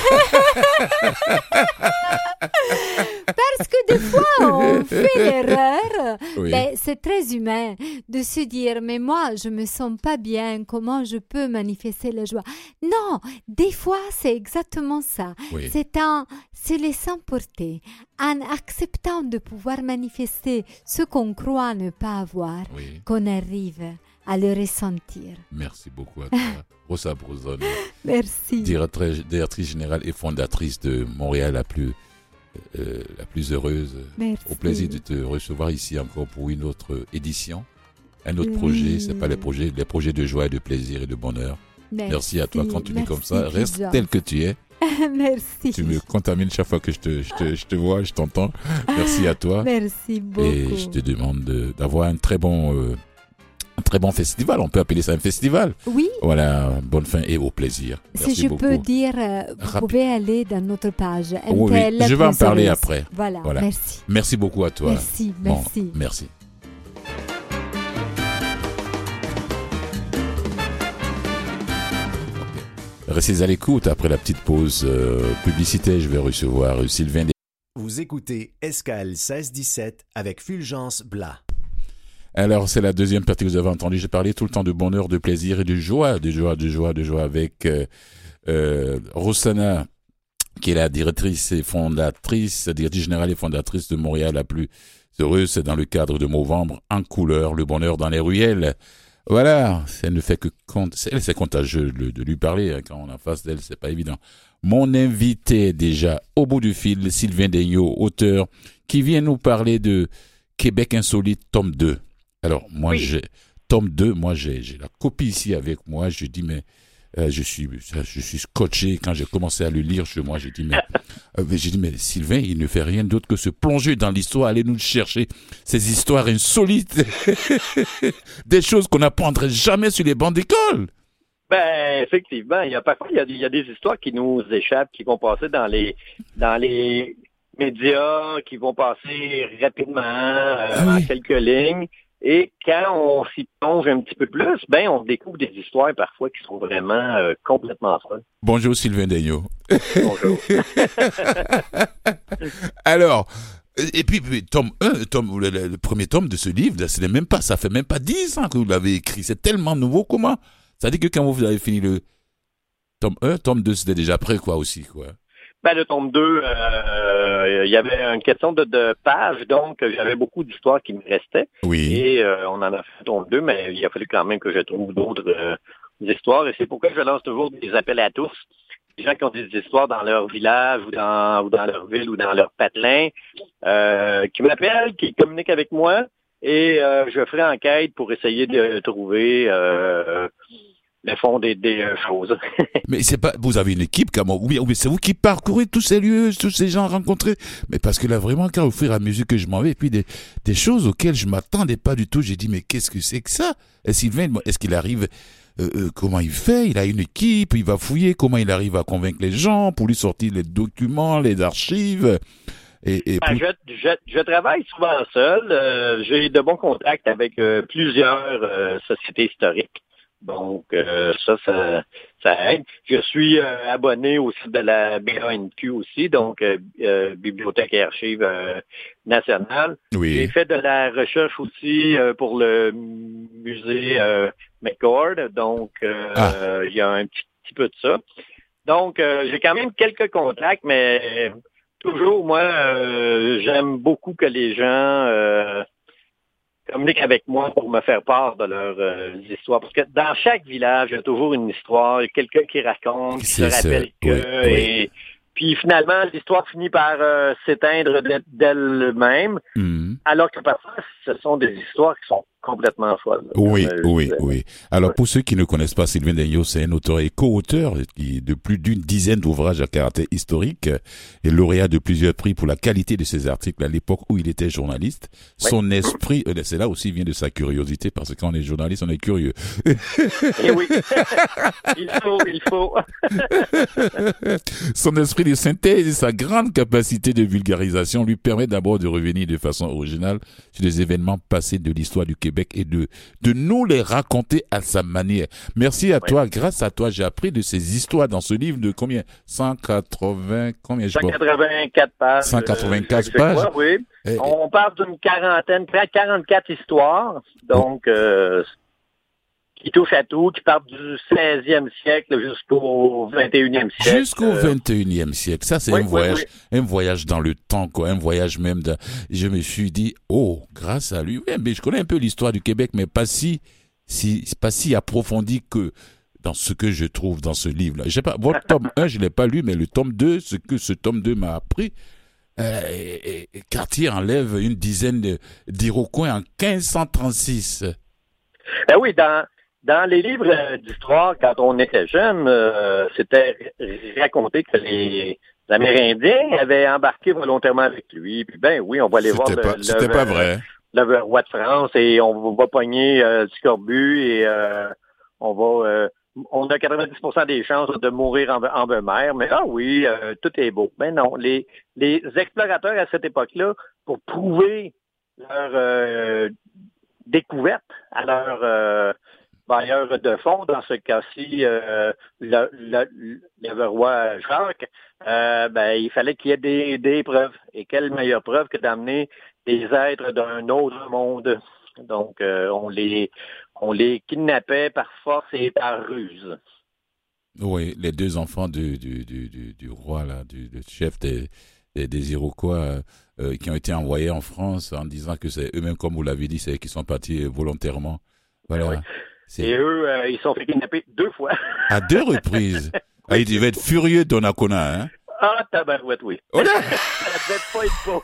Parce que des fois, on fait l'erreur. Oui. Ben, c'est très humain de se dire, mais moi, je me sens pas bien. Comment je peux manifester la joie? Non, des fois, c'est exactement ça. Oui. C'est en se laissant porter, en acceptant de pouvoir manifester ce qu'on croit ne pas avoir, Oui. qu'on arrive à le ressentir. Merci beaucoup à toi. Rosa Brozone, Merci. directrice, directrice générale et fondatrice de Montréal la plus, euh, la plus heureuse. Merci. Au plaisir de te recevoir ici encore pour une autre édition. Un autre Oui. projet, c'est pas les projets, les projets de joie et de plaisir et de bonheur. Merci, à toi, continue Merci, comme ça. Reste Fulgence. tel que tu es. Merci. Tu me contamines chaque fois que je te, je te, je te vois, je t'entends. Merci à toi. Merci beaucoup. Et je te demande de- d'avoir un très bon, euh, un très bon festival. On peut appeler ça un festival. Oui, Voilà, bonne fin et au plaisir. si Merci je beaucoup. peux dire, euh, vous Rapide. pouvez aller dans notre page. Oui, oui, M T L je vais en plus parler heureuse. après. Voilà, Voilà. merci. Merci beaucoup à toi. Merci, Bon, merci. merci. Restez à l'écoute. Après la petite pause euh, publicitaire, je vais recevoir euh, Sylvain. Des- Vous écoutez S K L seize dix-sept avec Fulgence Blas. Alors, c'est la deuxième partie que vous avez entendue. J'ai parlé tout le temps de bonheur, de plaisir et de joie, de joie, de joie, de joie avec euh, euh, Rossana, qui est la directrice et fondatrice, directrice générale et fondatrice de Montréal la plus heureuse. C'est dans le cadre de Novembre en couleur, le bonheur dans les ruelles. Voilà, elle ne fait que compte, c'est, c'est contagieux de, de lui parler hein, quand on est en face d'elle, c'est pas évident. Mon invité déjà au bout du fil, Sylvain Daigneault, auteur, qui vient nous parler de Québec insolite, tome deux. Alors moi Oui. j'ai tome deux, moi j'ai, j'ai la copie ici avec moi, je dis mais euh, je suis je suis scotché quand j'ai commencé à le lire chez moi, j'ai dit mais euh, j'ai dit mais Sylvain, il ne fait rien d'autre que se plonger dans l'histoire, aller nous chercher ces histoires insolites, des choses qu'on n'apprendrait jamais sur les bancs d'école. Ben, effectivement, il y a parfois il y a, des- il y a des histoires qui nous échappent, qui vont passer dans les dans les médias, qui vont passer rapidement euh, Ah oui. en quelques lignes. Et quand on s'y plonge un petit peu plus, ben on découvre des histoires parfois qui sont vraiment euh, complètement folles. Bonjour Sylvain Daigneault. Bonjour. Alors, et puis, puis, tome un, tome, le, le- le premier tome de ce livre, là, c'est même pas, ça fait même pas dix ans que vous l'avez écrit. C'est tellement nouveau, comment? Ça veut dire que quand vous avez fini le tome un, tome deux, c'était déjà prêt, quoi, aussi, quoi. Ben, le tome deux, euh, il y avait une question de, de page, donc j'avais beaucoup d'histoires qui me restaient. Oui. Et euh, on en a fait un tome deux, mais il a fallu quand même que je trouve d'autres euh, histoires. Et c'est pourquoi je lance toujours des appels à tous. Les gens qui ont des histoires dans leur village ou dans, ou dans leur ville ou dans leur patelin, euh, qui m'appellent, qui communiquent avec moi. et euh, je ferai enquête pour essayer de trouver euh, le fond des, des euh, choses. Mais c'est pas, vous avez une équipe, comment, ou bien, ou bien c'est vous qui parcourez tous ces lieux, tous ces gens rencontrés. Mais parce que là, vraiment, quand au fur et à mesure que je m'en vais, et puis des, des choses auxquelles je m'attendais pas du tout, j'ai dit, mais qu'est-ce que c'est que ça? Et Sylvain, est-ce qu'il arrive, euh, euh, comment il fait? Il a une équipe, il va fouiller, comment il arrive à convaincre les gens pour lui sortir les documents, les archives? Et, et Ben, pour... je, je, je travaille souvent seul. Euh, j'ai de bons contacts avec euh, plusieurs euh, sociétés historiques. Donc, euh, ça, ça, ça aide. Je suis euh, abonné au site de la B A N Q aussi, donc euh, euh, Bibliothèque et Archives euh, nationales. Oui. J'ai fait de la recherche aussi euh, pour le musée euh, McCord, donc euh, Ah. il y a un petit, petit peu de ça. Donc, euh, j'ai quand même quelques contacts, mais toujours, moi, euh, j'aime beaucoup que les gens euh, communiquent avec moi pour me faire part de leurs euh, histoires. Parce que dans chaque village, il y a toujours une histoire, il y a quelqu'un qui raconte, qui se C'est ça. rappelle que... Oui, oui. Et puis finalement, l'histoire finit par euh, s'éteindre d'elle- d'elle-même, Mhm. alors que parfois, ce sont des histoires qui sont complètement folles. Oui, Comme, euh, je oui, disais. oui. Alors, Ouais. pour ceux qui ne connaissent pas Sylvain Daigneault, c'est un auteur et co-auteur qui- de plus d'une dizaine d'ouvrages à caractère historique euh, et lauréat de plusieurs prix pour la qualité de ses articles à l'époque où il était journaliste. Oui. Son esprit, euh, c'est là aussi vient de sa curiosité parce que quand on est journaliste, on est curieux. Et oui, il faut, il faut. Son esprit de synthèse et sa grande capacité de vulgarisation lui permettent d'abord de revenir de façon originale sur les événements passés de l'histoire du Québec et de, de nous les raconter à sa manière. Merci à Ouais. toi, grâce à toi, j'ai appris de ces histoires dans ce livre de combien? cent quatre-vingts, combien je cent quatre-vingt-quatre pages. cent quatre-vingt-quatre euh, je pages. crois, oui. Eh, On parle d'une quarantaine, près de quarante-quatre histoires, donc euh, qui touchent à tout, qui partent du seizième siècle jusqu'au vingt et unième siècle. Jusqu'au Euh, vingt et unième siècle. Ça, c'est oui, un oui, voyage, oui. un voyage dans le temps, quoi. Un voyage même de, je me suis dit, oh, grâce à lui, ouais, mais je connais un peu l'histoire du Québec, mais pas si, si, pas si approfondi que dans ce que je trouve dans ce livre-là. Je sais pas, votre tome un, je l'ai pas lu, mais le tome deux, ce que ce tome deux m'a appris, euh, et- et- Cartier enlève une dizaine de- d'Iroquois en quinze cent trente-six. Ben oui, dans, dans les livres euh, d'histoire, quand on était jeune, euh, c'était r- raconté que les Amérindiens avaient embarqué volontairement avec lui. Puis ben oui, on va aller voir C'était le, pas, c'était le- pas vrai. le roi de France et on va pogner euh, du scorbut et euh, on va euh, on a quatre-vingt-dix pour cent des chances de mourir en, en bain mer, mais ah oui, euh, tout est beau. Mais non, les, les explorateurs à cette époque-là, pour prouver leur euh, découverte à leur euh, bailleur de fonds, dans ce cas-ci, euh, le, le, le roi Jacques, euh, ben, il fallait qu'il y ait des, des preuves. Et quelle meilleure preuve que d'amener des êtres d'un autre monde. Donc, euh, on les on les kidnappait par force et par ruse. Oui, les deux enfants du, du, du, du, du roi, là, du, du chef des, des, des Iroquois, euh, euh, qui ont été envoyés en France en disant que c'est eux-mêmes, comme vous l'avez dit, c'est eux qui sont partis volontairement. Voilà. Oui. C'est Et eux, euh, ils sont fait kidnapper deux fois. à deux reprises. Ah, il devait être furieux, Donnacona, hein? Ah, tabarouette, oui. Oh là! Ça devait pas être beau.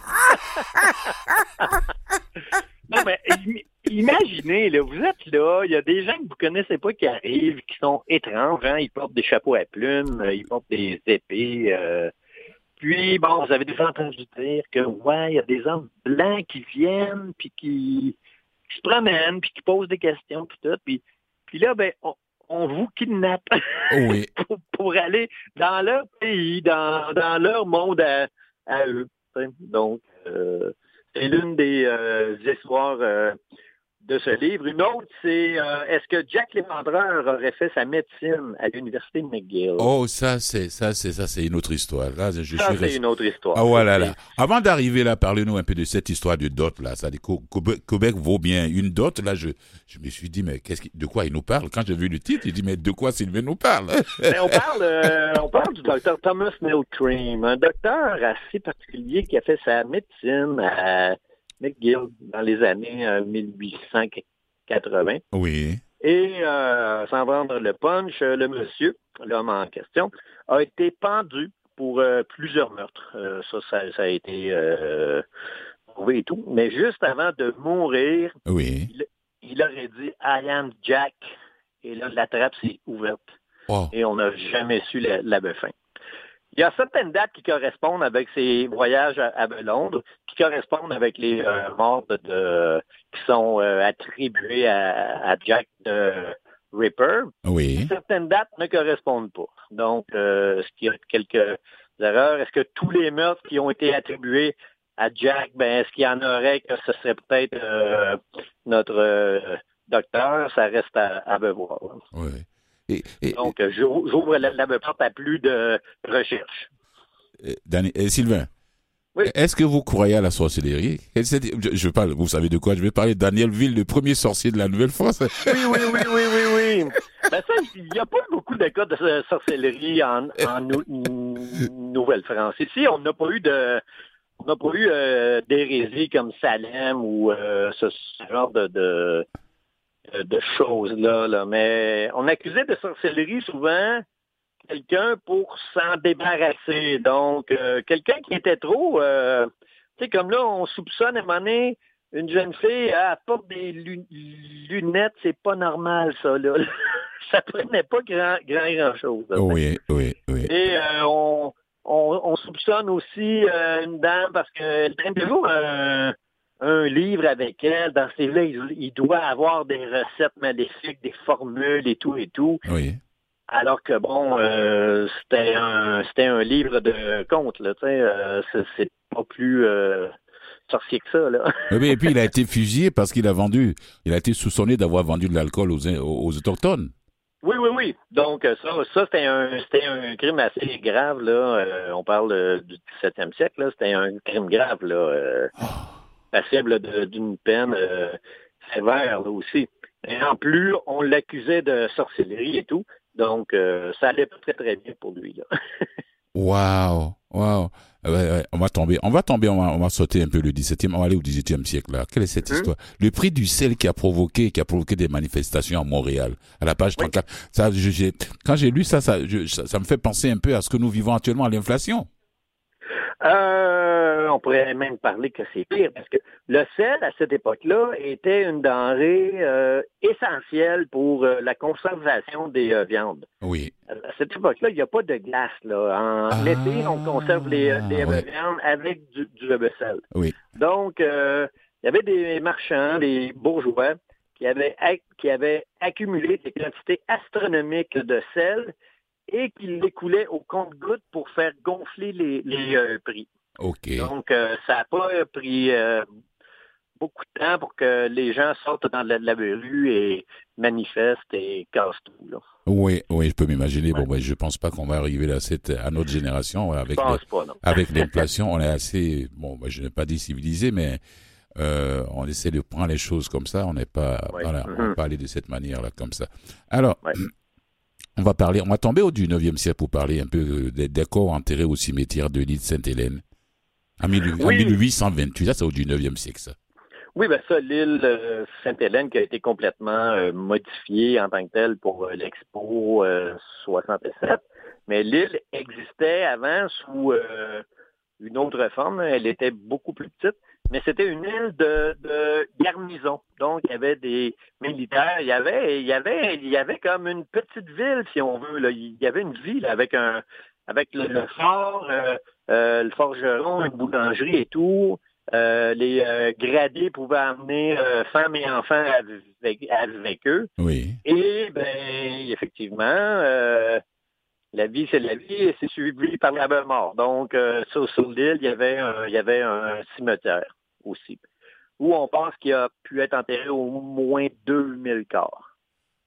Non, mais im- imaginez, là, vous êtes là, il y a des gens que vous connaissez pas qui arrivent, qui sont étranges, hein, ils portent des chapeaux à plumes, euh, ils portent des épées. euh. Puis, bon, vous avez déjà entendu dire que, ouais, il y a des hommes blancs qui viennent, puis qui, qui se promènent, puis qui posent des questions, puis tout. Puis, puis là, ben, on, on vous kidnappe Oh oui. pour, pour aller dans leur pays, dans, dans leur monde à, à eux. tu sais. Donc, euh, c'est l'une des euh, histoires euh, de ce livre. Une autre, c'est euh, est-ce que Jack l'Éventreur aurait fait sa médecine à l'université de McGill? Oh, ça, c'est, ça, c'est, ça, c'est une autre histoire. Là, je Ça, suis c'est resté- une autre histoire. Ah voilà C'est- là. Avant d'arriver là, parlez-nous un peu de cette histoire de dot là. Ça dit qu'au- Québec, Québec vaut bien une dot. Là, je, je me suis dit mais qu'est-ce qui, de quoi il nous parle? Quand j'ai vu le titre, j'ai dit mais de quoi Sylvain nous parle? Mais on parle, euh, on parle du docteur Thomas Milcream, un docteur assez particulier qui a fait sa médecine à McGill dans les années euh, mille huit cent quatre-vingts. Oui. Et euh, sans vendre le punch, euh, le monsieur, l'homme en question, a été pendu pour euh, plusieurs meurtres. Euh, ça, ça, ça a été euh, retrouvé et tout. Mais juste avant de mourir, Oui. il, il aurait dit « I am Jack ». Et là, la trappe s'est ouverte. Oh. Et on n'a jamais su la, la fin. Il y a certaines dates qui correspondent avec ses voyages à, à Londres, qui correspondent avec les euh, morts de, de, qui sont euh, attribuées à, à Jack the Ripper. Oui. Certaines dates ne correspondent pas. Donc, euh, est-ce qu'il y a quelques erreurs? Est-ce que tous les meurtres qui ont été attribués à Jack, ben, est-ce qu'il y en aurait que ce serait peut-être euh, notre euh, docteur? Ça reste à, à voir. Oui. Et, et, Donc, j'ouvre, j'ouvre la, la porte à plus de recherche. Danny, et Sylvain, oui. Est-ce que vous croyez à la sorcellerie? Je, je parle, vous savez de quoi je vais parler? Daniel Ville, le premier sorcier de la Nouvelle-France. Oui, oui, oui, oui, oui, oui. Ben ça, il n'y a pas beaucoup de cas de sorcellerie en, en nou, Nouvelle-France. Ici, on n'a pas eu de... On n'a pas eu euh, d'hérésie comme Salem ou euh, ce, ce genre de... de de choses-là, là. Mais on accusait de sorcellerie souvent quelqu'un pour s'en débarrasser. Donc, euh, quelqu'un qui était trop... Euh, tu sais, comme là, on soupçonne à un moment donné, une jeune fille, elle porte des lunettes, c'est pas normal, ça, là. Ça prenait pas grand, grand, grand-chose. Là, oui, oui, oui. Et euh, on, on, on soupçonne aussi euh, une dame parce qu'elle traîne toujours un... un livre avec elle. Dans ce livre-là, il, il doit avoir des recettes maléfiques, des formules et tout et tout. Oui. Alors que, bon, euh, c'était un c'était un livre de contes, là, tu sais. Euh, c'est, c'est pas plus euh, sorcier que ça, là. Oui, et puis il a été fusillé parce qu'il a vendu, il a été soupçonné d'avoir vendu de l'alcool aux, aux, aux autochtones. Oui, oui, oui. Donc, ça, ça c'était un c'était un crime assez grave, là. Euh, on parle euh, du dix-septième siècle, là. C'était un crime grave, là. Euh, oh. Passible de, d'une peine euh, sévère là aussi. Et en plus, on l'accusait de sorcellerie et tout. Donc, euh, ça allait pas très, très bien pour lui. Là. Wow! Wow! Ouais, ouais, on va tomber, on va tomber, on va, on va sauter un peu le dix-septième, on va aller au dix-huitième siècle. Là. Quelle est cette mmh. histoire? Le prix du sel qui a provoqué, qui a provoqué des manifestations à Montréal, à la page trente-quatre. Oui. Ça, je, j'ai, quand j'ai lu ça ça, je, ça, ça me fait penser un peu à ce que nous vivons actuellement, à l'inflation. Euh, on pourrait même parler que c'est pire, parce que le sel, à cette époque-là, était une denrée euh, essentielle pour euh, la conservation des euh, viandes. Oui. À cette époque-là, il n'y a pas de glace. Là. En ah, été, on conserve les, les oui. viandes avec du, du sel. Oui. Donc, euh, il y avait des marchands, des bourgeois, qui avaient, qui avaient accumulé des quantités astronomiques de sel et qu'il l'écoulait au compte-gouttes pour faire gonfler les, les euh, prix. OK. Donc, euh, ça n'a pas pris euh, beaucoup de temps pour que les gens sortent dans la, la rue et manifestent et cassent tout. Là. Oui, oui, je peux m'imaginer. Ouais. Bon, ben, je pense pas qu'on va arriver à, cette, à notre génération. Avec, je pense le, pas, non. Avec l'inflation, on est assez, bon, ben, je n'ai pas dit civilisé, mais euh, on essaie de prendre les choses comme ça. On n'est pas, ouais. voilà, mm-hmm. on va pas aller de cette manière-là, comme ça. Alors... Ouais. On va parler, on va tomber au dix-neuvième siècle pour parler un peu des, des corps enterrés au cimetière de l'île Sainte-Hélène. En, mille, oui. en mille huit cent vingt-huit, ça c'est au dix-neuvième siècle, ça. Oui, ben ça, l'île euh, Sainte-Hélène qui a été complètement euh, modifiée en tant que telle pour euh, l'Expo euh, soixante-sept. Mais l'île existait avant sous euh, une autre forme. Elle était beaucoup plus petite. Mais c'était une île de, de garnison. Donc, il y avait des militaires. Il y avait, il y avait, il y avait comme une petite ville, si on veut. Là. Il y avait une ville avec un, avec le, le fort, euh, euh, le forgeron, une boulangerie et tout. Euh, les euh, gradés pouvaient amener euh, femmes et enfants avec, avec eux. Oui. Et, ben, effectivement, euh, la vie, c'est la vie et c'est suivi par la mort. Donc, euh, sur, sur l'île, il y avait un, il y avait un cimetière aussi, où on pense qu'il a pu être enterré au moins deux mille corps.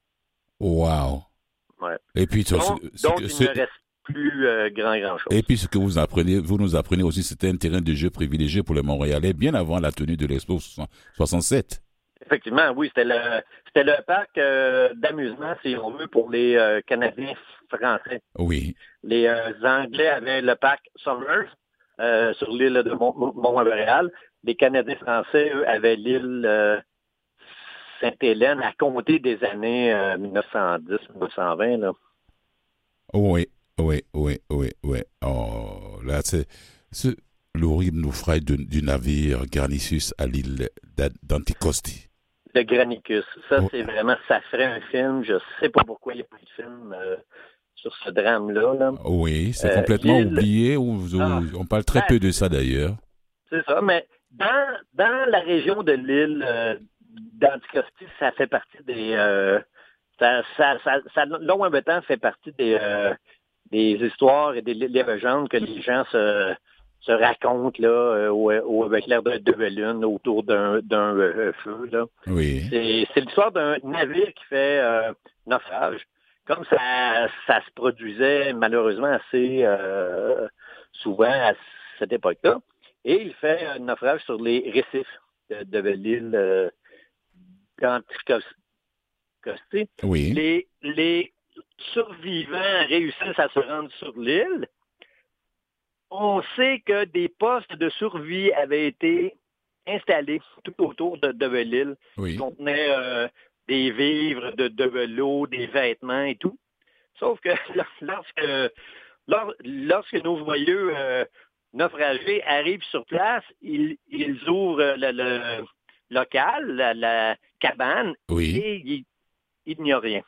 Wow! Ouais. Et puis, donc, ce, donc ce, il ce... ne reste plus euh, grand, grand chose. Et puis, ce que vous apprenez, vous nous apprenez aussi, c'était un terrain de jeu privilégié pour les Montréalais, bien avant la tenue de l'Expo soixante-sept. Effectivement, oui, c'était le c'était le parc euh, d'amusement, si on veut, pour les euh, Canadiens français. Oui. Les euh, Anglais avaient le parc Somers euh, sur l'île de Mont-Montréal. Les Canadiens français, eux, avaient l'île euh, Sainte-Hélène à compter des années euh, mille neuf cent dix mille neuf cent vingt. Là. Oui, oui, oui, oui, oui. Oh, là, c'est... c'est... l'horrible naufrage de, du navire Granicus à l'île d'Anticosti. Le Granicus. Ça, Oh. c'est vraiment, ça ferait un film. Je sais pas pourquoi il n'y a pas de film euh, sur ce drame-là. Là. Oui, c'est Euh, complètement l'île- oublié. ou- ou- Ah. On parle très Ben, peu de ça d'ailleurs. C'est ça, mais dans, dans la région de l'île euh, d'Anticosti, ça fait partie des... Euh, ça, ça, ça, ça, long en temps, fait partie des, euh, des histoires et des, des légendes que les gens se, se racontent là, euh, au, au, avec l'air de, de lune autour d'un, d'un euh, feu. Là. Oui. C'est, c'est l'histoire d'un navire qui fait euh, naufrage. Comme ça, ça se produisait malheureusement assez euh, souvent à cette époque-là. Et il fait un naufrage sur les récifs de, de l'île euh, d'Anticosti. Oui. Les, les survivants réussissent à se rendre sur l'île. On sait que des postes de survie avaient été installés tout autour de, de l'île, Oui. qui contenaient euh, des vivres, de, de l'eau, des vêtements et tout. Sauf que lorsque, lors, lorsque nos joyeux euh, naufragés arrivent sur place, ils, ils ouvrent le, le local, la, la cabane, Oui. et il, il n'y a rien.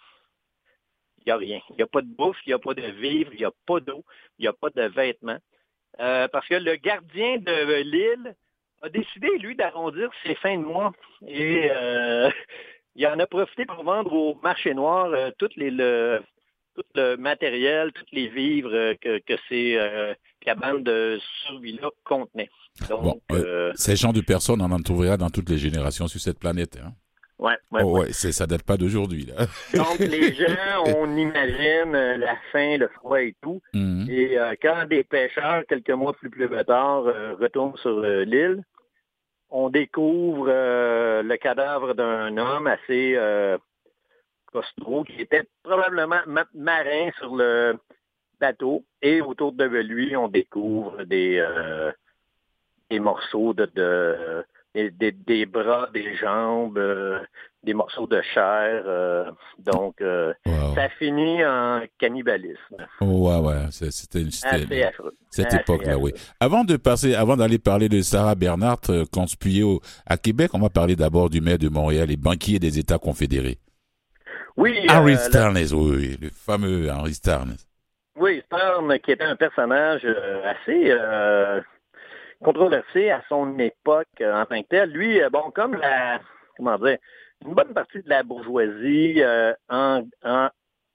Il n'y a rien. Il n'y a pas de bouffe, il n'y a pas de vivres, il n'y a pas d'eau, il n'y a pas de vêtements. Euh, parce que le gardien de l'île a décidé, lui, d'arrondir ses fins de mois. Et euh, il en a profité pour vendre au marché noir euh, tout, les, le, tout le matériel, tous les vivres euh, que, que ces euh, cabanes de survie-là contenaient. Donc, Bon, euh, euh, ces genres de personnes, on en trouvera dans toutes les générations sur cette planète. Hein. ouais, ouais, Oh, ouais. ouais, c'est, ça date pas d'aujourd'hui. Là. Donc, les gens, on imagine euh, la faim, le froid et tout. Mhm. Et euh, quand des pêcheurs, quelques mois plus plus tard, euh, retournent sur euh, l'île, on découvre euh, le cadavre d'un homme assez euh, costaud qui était probablement ma- marin sur le bateau. Et autour de lui, on découvre des, euh, des morceaux de, de des, des, des bras, des jambes, euh, des morceaux de chair. euh, donc, euh, Wow. ça finit en cannibalisme. Oh, ouais, ouais. C'est- C'était, c'était Assez affreux. cette Assez époque-là, affreux. oui. Avant de passer, avant d'aller parler de Sarah Bernhardt, euh, conspuée au, à Québec, on va parler d'abord du maire de Montréal et banquier des États confédérés. Oui, Henry euh, Starnes, oui, oui, le fameux Henry Starnes. Oui, Stern, qui était un personnage euh, assez euh, controversé à son époque euh, en tant que tel. Lui, euh, bon, comme la, comment dire, une bonne partie de la bourgeoisie euh, en, en,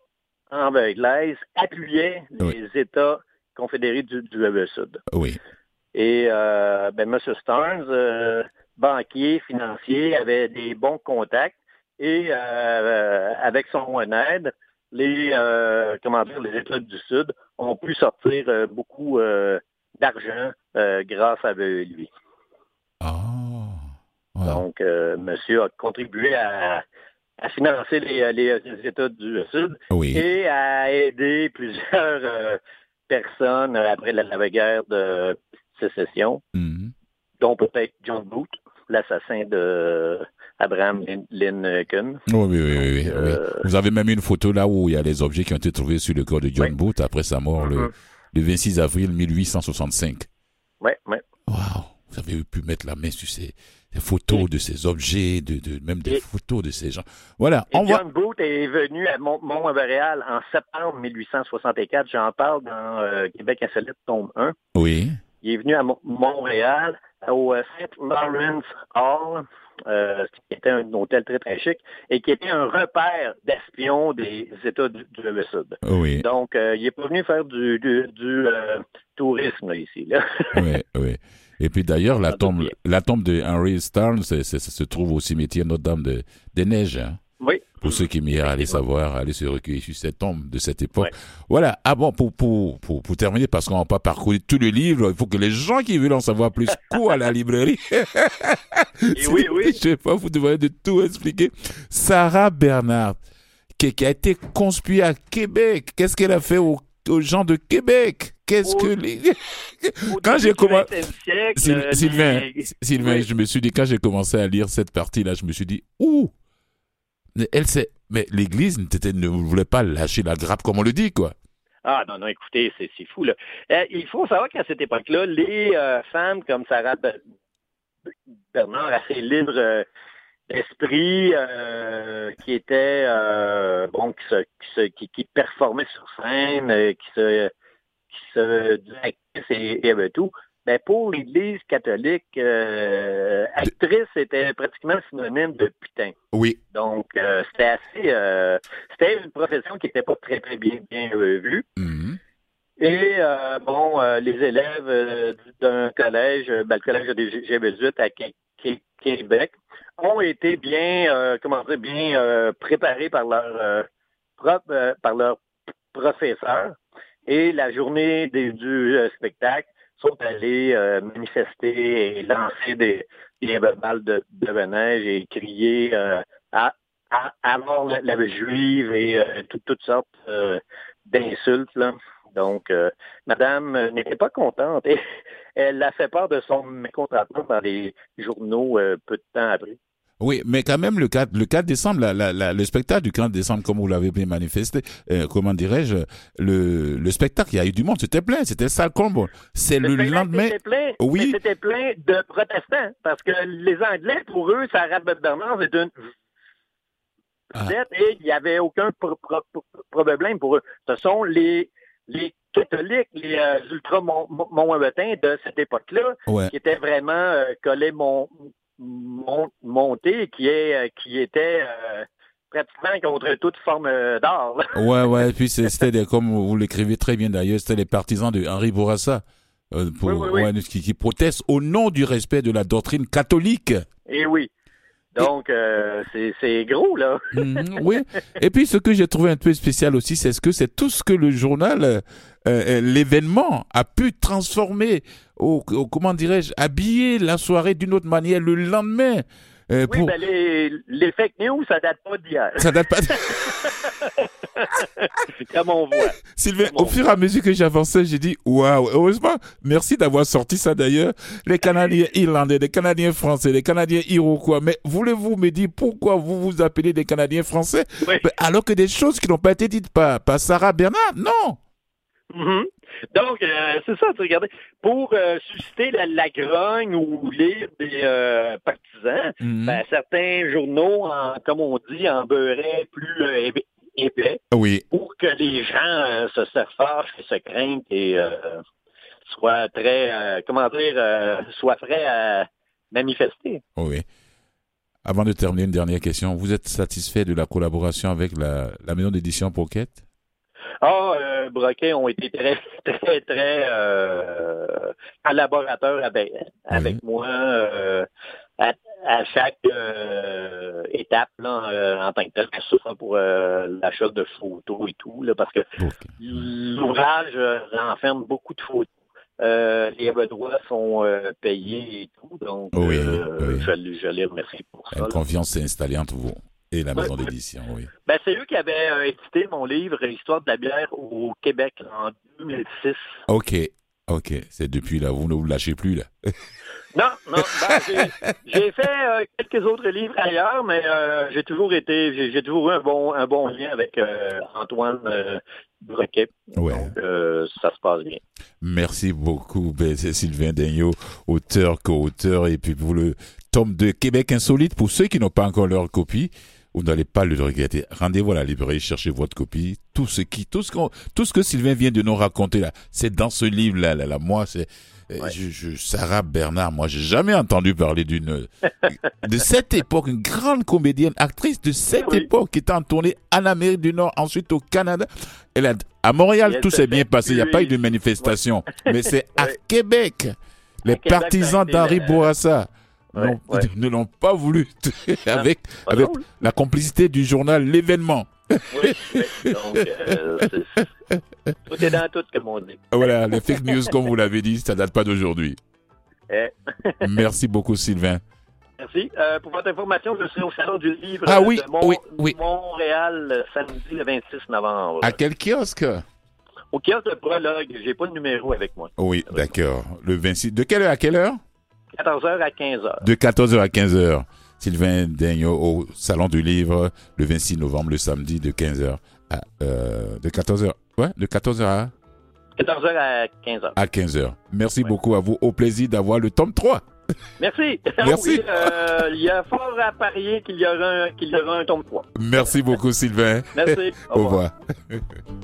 anglaise appuyait Oui. les États confédérés du, du Sud. Oui, Et euh, ben, M. Starnes, euh, banquier, financier, avait des bons contacts et euh, avec son aide, les euh, comment dire, les États du Sud ont pu sortir euh, beaucoup euh, d'argent euh, grâce à lui. ah, wow. Donc, euh, monsieur a contribué à, à financer les, les, les États du Sud Oui, et à aider plusieurs euh, personnes après la, la guerre de sécession, Mhm. dont peut-être John Booth, l'assassin de Abraham Lin- Lincoln. Oui, oui, oui, oui, oui, euh, oui. Vous avez même une photo là où il y a les objets qui ont été trouvés sur le corps de John Oui. Booth après sa mort le, Mhm. le vingt-six avril mille huit cent soixante-cinq. Ouais, ouais. Waouh, vous avez pu mettre la main sur ces, ces photos Et- de ces objets, de, de même des Et- photos de ces gens. Voilà, Et on va. John Booth est venu à Mont- Mont-Royal en septembre mille huit cent soixante-quatre. J'en parle dans euh, Québec Insolite, tome un. Oui, Il est venu à Mo- Montréal, au euh, Saint Lawrence Hall, euh, qui était un hôtel très, très chic, et qui était un repère d'espions des États du, du Sud. oui, Donc, euh, il n'est pas venu faire du, du, du euh, tourisme là, ici. Là. oui, oui. Et puis d'ailleurs, la Ça doute tombe, bien. la tombe de Henry Starnes, c'est- c'est- ça se trouve au cimetière Notre-Dame de, des Neiges. Hein. Oui. Pour ceux qui m'iraient aller savoir, aller se recueillir sur cette tombe de cette époque. Ouais. Voilà. Ah bon, pour, pour, pour, pour terminer, parce qu'on n'a pas parcouru tout le livre, il faut que les gens qui veulent en savoir plus courent à la librairie. Et oui, oui. Je sais pas, vous devriez de tout expliquer. Sarah Bernhardt, qui, qui a été conspuée à Québec. Qu'est-ce qu'elle a fait aux, aux gens de Québec? Qu'est-ce Au- que les... Au Quand début j'ai du commencé... vingtième siècle, Syl- euh, Sylvain, les- Sylvain, Oui. je me suis dit, quand j'ai commencé à lire cette partie-là, je me suis dit, ouh, mais elle sait, mais l'Église n'était- ne voulait pas lâcher la grappe, comme on le dit, quoi. Ah non, non, écoutez, c'est, c'est fou, là. Euh, il faut savoir qu'à cette époque-là, les euh, femmes comme Sarah Bernard, assez libres euh, d'esprit, euh, qui étaient, euh, bon, qui, se, qui, se, qui, qui performaient sur scène, euh, qui se, qui se directrices et, et tout, ben pour l'Église catholique, euh, actrice était pratiquement synonyme de putain. Oui. Donc, euh, c'était assez... Euh, c'était une profession qui n'était pas très, très bien, bien euh, vue. Mm-hmm. Et, euh, bon, euh, les élèves euh, d'un collège, ben, le collège des Jésuites à Québec, ont été bien, euh, comment dire, bien euh, préparés par leur, euh, propre, euh, par leur professeur. Et la journée des, du euh, spectacle, sont allés euh, manifester et lancer des, des balles de, de neige et crier euh, à, à, à mort la, la juive et euh, tout, toutes sortes euh, d'insultes, là. Donc, euh, madame n'était pas contente et elle a fait part de son mécontentement dans les journaux euh, peu de temps après. Oui, mais quand même, le quatre, le quatre décembre, la, la, la, le spectacle du quatre décembre, comme vous l'avez bien manifesté, euh, comment dirais-je, le, le spectacle, il y a eu du monde, c'était plein, c'était ça le combo. C'est le, le lendemain. C'était plein, oui. C'était plein de protestants, parce que les Anglais, pour eux, Sarah Bernard, c'est une ah. et il n'y avait aucun pro- pro- pro- problème pour eux. Ce sont les, les catholiques, les euh, ultra-montbétains de cette époque-là, ouais. qui étaient vraiment euh, collés mon Mont, monté qui est qui était euh, pratiquement contre toute forme d'art. ouais, ouais. Et puis c'était des, comme vous l'écrivez très bien d'ailleurs, c'était les partisans de Henri Bourassa euh, pour, oui, oui, oui. Ouais, qui, qui protestent au nom du respect de la doctrine catholique. Et oui. Donc, euh, c'est, c'est gros, là. mmh, oui. Et puis, ce que j'ai trouvé un peu spécial aussi, c'est ce que c'est tout ce que le journal, euh, euh, l'événement, a pu transformer, au, au, comment dirais-je, habiller la soirée d'une autre manière le lendemain. Euh, oui, pour... ben les, les fake news, ça date pas d'hier. Ça date pas. Comme on voit. Sylvain, Comme au fur et à mesure que j'avançais, j'ai dit waouh, heureusement, merci d'avoir sorti ça d'ailleurs. Les Canadiens irlandais, les Canadiens français, les Canadiens iroquois. Mais voulez-vous me dire pourquoi vous vous appelez des Canadiens français oui. alors que des choses qui n'ont pas été dites par, par Sarah Bernard? Non. Mm-hmm. Donc, euh, c'est ça, tu regardez, pour euh, susciter la, la grogne ou lire des euh, partisans, mm-hmm. ben, certains journaux, en, comme on dit, en beurraient plus euh, épais oui. pour que les gens euh, se, se fâchent et se craignent et euh, soient très, euh, comment dire, euh, soient prêts à manifester. Oui. Avant de terminer, une dernière question. Vous êtes satisfait de la collaboration avec la, la maison d'édition Pocket? Ah, euh, Broquet ont été très, très, très euh, collaborateurs avec, avec oui. moi euh, à, à chaque euh, étape là, euh, en tant que tel, que ce soit pour euh, l'achat de photos et tout, là, parce que okay. l'ouvrage euh, renferme beaucoup de photos. Euh, les droits sont euh, payés et tout, donc oui, euh, oui. Je, je les remercie pour ça. La là. confiance s'est installée entre vous. Et la maison oui, d'édition, oui. Ben, c'est eux qui avaient euh, édité mon livre « Histoire de la bière au Québec » en deux mille six. OK, OK. C'est depuis là, vous ne vous lâchez plus, là. Non, non. Ben, j'ai, j'ai fait euh, quelques autres livres ailleurs, mais euh, j'ai toujours été, j'ai, j'ai toujours eu un bon, un bon lien avec euh, Antoine euh, Broquet. Ouais. Donc, euh, ça se passe bien. Merci beaucoup, ben, c'est Sylvain Daigneault, auteur, co-auteur, et puis pour le tome de Québec Insolite, pour ceux qui n'ont pas encore leur copie, vous n'allez pas le regretter. Rendez-vous à la librairie, cherchez votre copie. Tout ce qui, tout ce qu'on, tout ce que Sylvain vient de nous raconter là, c'est dans ce livre-là. Là, là. Moi, c'est, ouais. je, je, Sarah Bernard. Moi, j'ai jamais entendu parler d'une, de cette époque, une grande comédienne, actrice de cette oui. époque, qui était en tournée en Amérique du Nord, ensuite au Canada. Elle a, à Montréal, tout s'est bien passé. Il n'y a pas eu de manifestation, ouais. mais c'est à ouais. Québec, les à partisans Québec, d'Henri euh... Bourassa. Ouais, non, ouais. ne l'ont pas voulu avec, ah, avec non. la complicité du journal L'Événement. Oui, oui. Donc, euh, c'est, tout est dans tout, comme on dit. Voilà, les fake news, comme vous l'avez dit, ça ne date pas d'aujourd'hui. Eh. Merci beaucoup, Sylvain. Merci. Euh, pour votre information, je serai au Salon du Livre ah, oui, de Mont- oui, oui. Montréal, samedi le vingt-six novembre. À quel kiosque? Au kiosque de Prologue. J'ai pas de numéro avec moi. Oui, avec d'accord. Moi. Le vingt-six. De quelle heure à quelle heure? quatorze heures à quinze heures. De quatorze heures à quinze heures. Sylvain Daigneault au Salon du Livre, le vingt-six novembre, le samedi, de quinze heures à, euh, de quatorze heures Ouais, de quatorze heures à quatorze heures à quinze heures. À quinze heures. Merci ouais. beaucoup à vous. Au plaisir d'avoir le tome trois. Merci. Merci. Oui, euh, il y a fort à parier qu'il y aura un, qu'il y aura un tome trois. Merci beaucoup, Sylvain. Merci. Au revoir. Au revoir.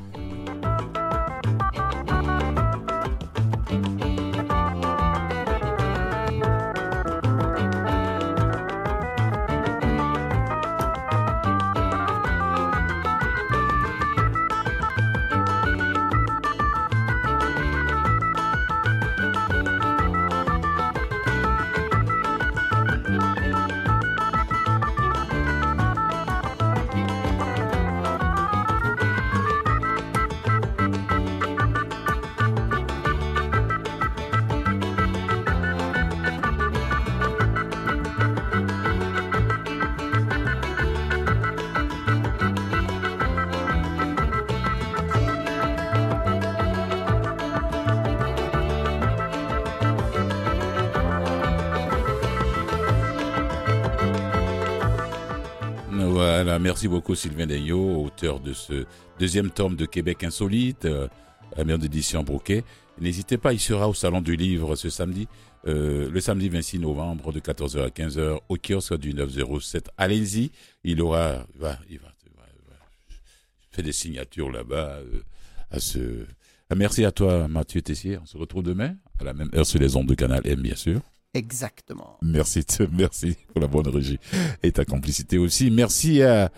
Voilà, merci beaucoup Sylvain Degnaud, auteur de ce deuxième tome de Québec Insolite, euh, à maison d'édition Broquet. N'hésitez pas, il sera au Salon du Livre ce samedi, euh, le samedi vingt-six novembre de quatorze heures à quinze heures au kiosque du neuf zéro sept. Allez-y, il aura, il va, il va, il va, il va fait des signatures là-bas. Euh, à ce... Merci à toi Mathieu Tessier, on se retrouve demain à la même heure sur les ondes de Canal M bien sûr. Exactement. Merci, merci pour la bonne régie et ta complicité aussi. Merci à,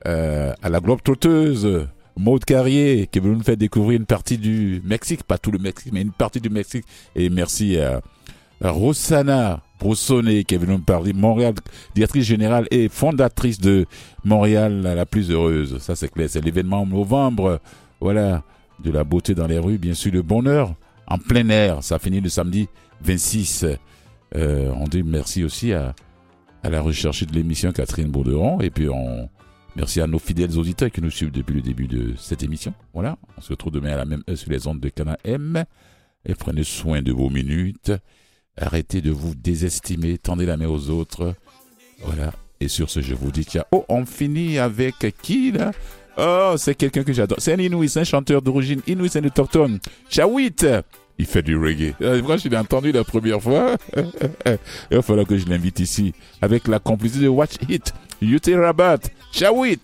à, à la globe-trotteuse Maude Carrier qui veut nous faire découvrir une partie du Mexique, pas tout le Mexique, mais une partie du Mexique. Et merci à, à Rossana Broussonnet qui est venue nous parler, Montréal, directrice générale et fondatrice de Montréal la plus heureuse. Ça c'est clair, c'est l'événement en novembre, voilà, de la beauté dans les rues, bien sûr, le bonheur en plein air. Ça finit le samedi vingt-six. Euh, on dit merci aussi à, à la recherche de l'émission Catherine Bourderon et puis on merci à nos fidèles auditeurs qui nous suivent depuis le début de cette émission. Voilà, on se retrouve demain à la même heure sur les ondes de Canal M et prenez soin de vos minutes, arrêtez de vous désestimer, tendez la main aux autres. Voilà, et sur ce je vous dis tiens, oh on finit avec qui là? Oh c'est quelqu'un que j'adore, c'est un Inuit, c'est un chanteur d'origine Inuit, c'est un autochtone, Chawit. Il fait du reggae. Moi, je l'ai entendu la première fois. Il va falloir que je l'invite ici avec la complicité de Watch It, Ute Rabat, Chawit.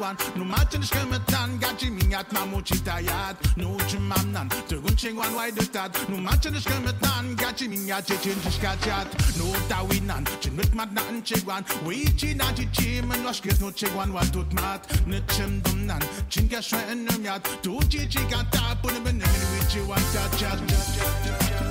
chigwan nu matchen shkemetan gachi minyat mamuchitayat nu chimamnan tugun chigwan wai de tat nu matchen shkemetan gachi minyat chin chikachat nu tawinan chinut matnan chigwan we china chichim no shkes nu chigwan wa tut mat ne chim dumnan chinga shwen numyat tu chichikata pun ben we chiwan chat chat